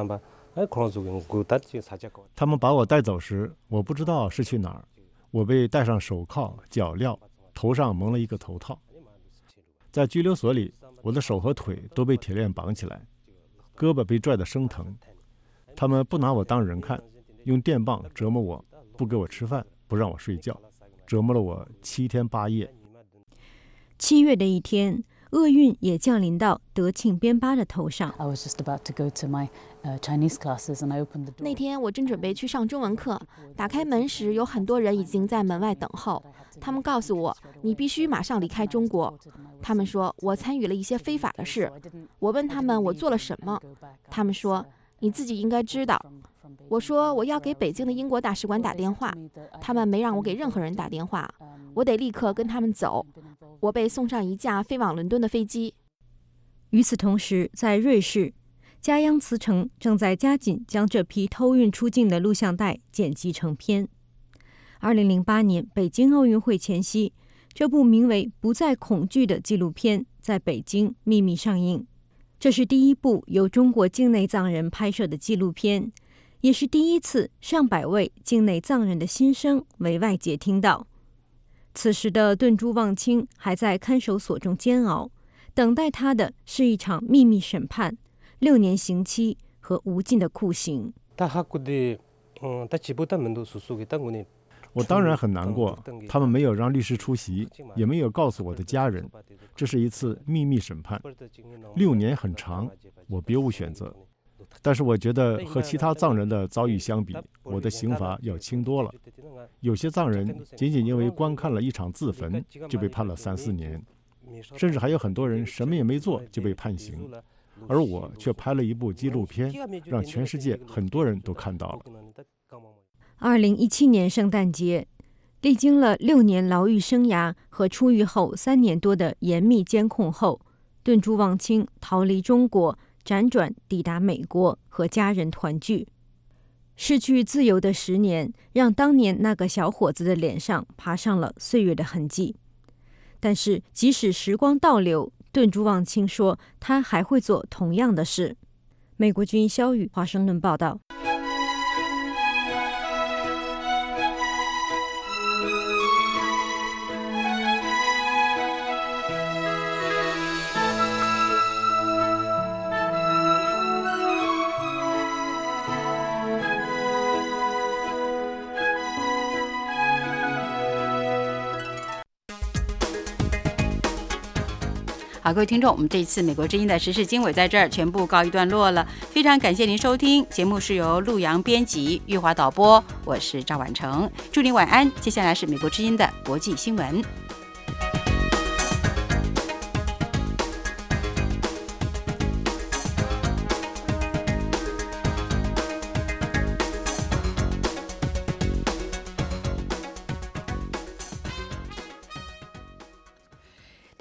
他们把我带走时，我不知道是去哪儿。我被戴上手铐、脚镣，头上蒙了一个头套。在拘留所里，我的手和腿都被铁链绑起来，胳膊被拽得生疼。他们不拿我当人看，用电棒折磨我，不给我吃饭，不让我睡觉，折磨了我七天八夜。 七月的一天，厄运也降临到德庆边巴的头上。 I was just about to go to my uh, Chinese classes, and I opened the door. 那天我正准备去上中文课，打开门时，有很多人已经在门外等候。他们告诉我，你必须马上离开中国。他们说我参与了一些非法的事。我问他们我做了什么，他们说你自己应该知道。我说我要给北京的英国大使馆打电话，他们没让我给任何人打电话，我得立刻跟他们走。我被送上一架飞往伦敦的飞机。 与此同时，在瑞士，加央慈成正在加紧将这批偷运出境的录像带剪辑成片。二零零八年北京奥运会前夕，这部名为《不再恐惧》的纪录片在北京秘密上映。这是第一部由中国境内藏人拍摄的纪录片，也是第一次上百位境内藏人的心声为外界听到。此时的顿珠旺清还在看守所中煎熬，等待他的是一场秘密审判、六年刑期和无尽的酷刑。 我当然很难过，他们没有让律师出席，也没有告诉我的家人，这是一次秘密审判，六年很长，我别无选择。但是我觉得和其他藏人的遭遇相比，我的刑罚要轻多了。有些藏人仅仅因为观看了一场自焚就被判了三四年，甚至还有很多人什么也没做就被判刑，而我却拍了一部纪录片，让全世界很多人都看到了。 二零一七年圣诞节，历经了六年牢狱生涯和出狱后三年多的严密监控后，顿珠旺清逃离中国，辗转抵达美国和家人团聚。失去自由的十年，让当年那个小伙子的脸上爬上了岁月的痕迹。但是即使时光倒流，顿珠旺清说他还会做同样的事。美国之音肖宇华盛顿报道。 好，各位听众，我们这一次美国之音的时事经纬在这儿全部告一段落了，非常感谢您收听节目，是由陆阳编辑，玉华导播，我是赵婉成，祝您晚安。接下来是美国之音的国际新闻。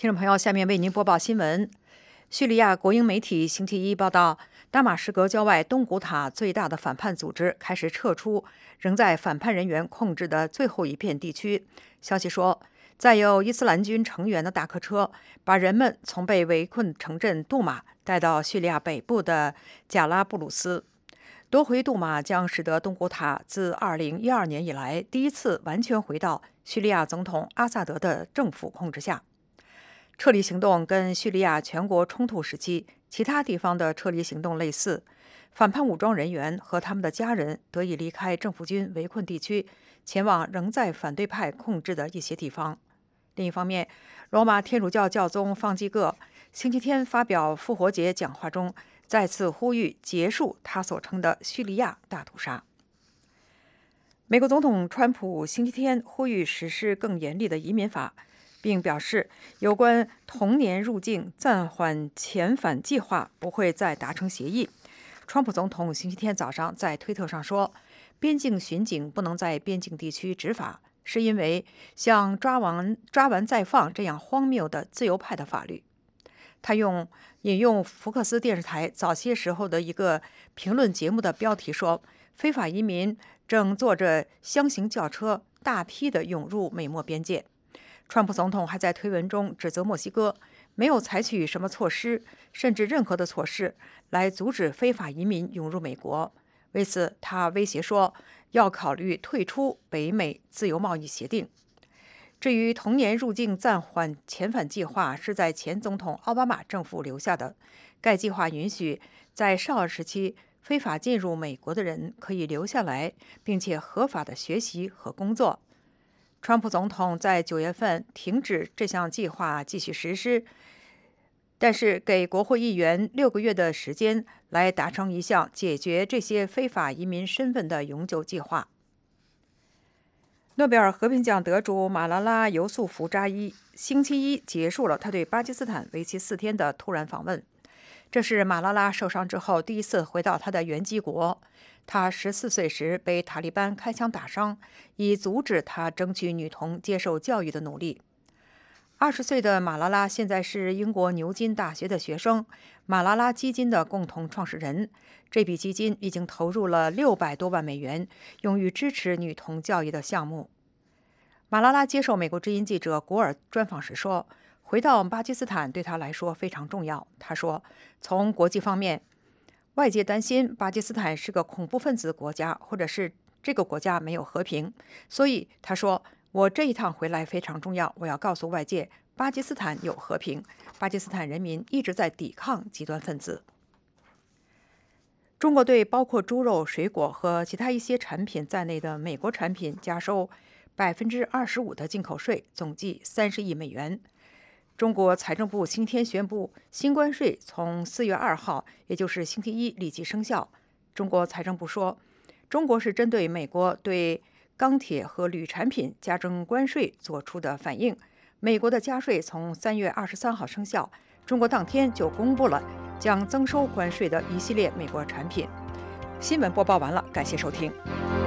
听众朋友，下面为您播报新闻。叙利亚国营媒体星期一报道，大马士革郊外东古塔最大的反叛组织开始撤出仍在反叛人员控制的最后一片地区。消息说，载有伊斯兰军成员的大客车把人们从被围困城镇杜马带到叙利亚北部的贾拉布鲁斯。夺回杜马将使得东古塔自二零一二年以来第一次完全回到叙利亚总统阿萨德的政府控制下。撤离行动跟叙利亚全国冲突时期其他地方的撤离行动类似，反叛武装人员和他们的家人得以离开政府军围困地区，前往仍在反对派控制的一些地方。另一方面，罗马天主教教宗方济各星期天发表复活节讲话中，再次呼吁结束他所称的叙利亚大屠杀。美国总统川普星期天呼吁实施更严厉的移民法，并表示有关童年入境暂缓遣返计划不会再达成协议。川普总统星期天早上在推特上说，边境巡警不能在边境地区执法，是因为像抓完抓完再放这样荒谬的自由派的法律。他用引用福克斯电视台早些时候的一个评论节目的标题说，非法移民正坐着箱型轿车大批地涌入美墨边界。川普总统还在推文中指责墨西哥没有采取什么措施，甚至任何的措施来阻止非法移民涌入美国。为此，他威胁说要考虑退出北美自由贸易协定。至于童年入境暂缓遣返计划，是在前总统奥巴马政府留下的。该计划允许在少儿时期非法进入美国的人可以留下来，并且合法的学习和工作。川普总统在九月份停止这项计划继续实施，但是给国会议员六个月的时间来达成一项解决这些非法移民身份的永久计划。诺贝尔和平奖得主马拉拉·尤素福扎伊星期一结束了他对巴基斯坦为期四天的突然访问，这是马拉拉受伤之后第一次回到他的原籍国。他十四岁时被塔利班开枪打伤，以阻止他争取女童接受教育的努力。二十岁的马拉拉现在是英国牛津大学的学生，马拉拉基金的共同创始人。这笔基金已经投入了六百多万美元，用于支持女童教育的项目。马拉拉接受美国之音记者古尔专访时说，回到巴基斯坦对他来说非常重要。他说，从国际方面，外界担心巴基斯坦是个恐怖分子国家，或者是这个国家没有和平，所以他说，我这一趟回来非常重要，我要告诉外界，巴基斯坦有和平，巴基斯坦人民一直在抵抗极端分子。中国对包括猪肉、水果和其他一些产品在内的美国产品加收百分之二十五的进口税，总计三十亿美元。中国财政部星期天宣布，新关税从四月二号，也就是星期一立即生效。中国财政部说，中国是针对美国对钢铁和铝产品加征关税做出的反应。美国的加税从三月二十三号生效，中国当天就公布了将增收关税的一系列美国产品。新闻播报完了，感谢收听。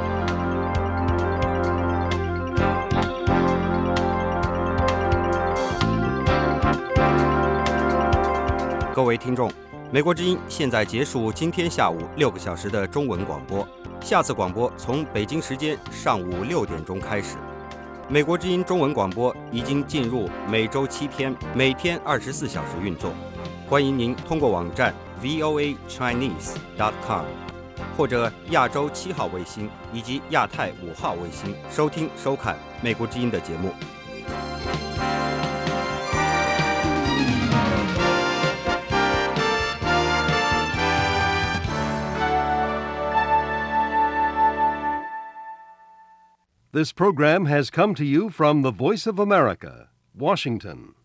各位听众，美国之音现在结束今天下午六个小时的中文广播，下次广播从北京时间上午六点钟开始。美国之音中文广播已经进入每周七天，每天二十四小时运作。欢迎您通过网站 v o a chinese dot com 或者亚洲七号卫星以及亚太五号卫星收听收看美国之音的节目。 This program has come to you from the Voice of America, Washington.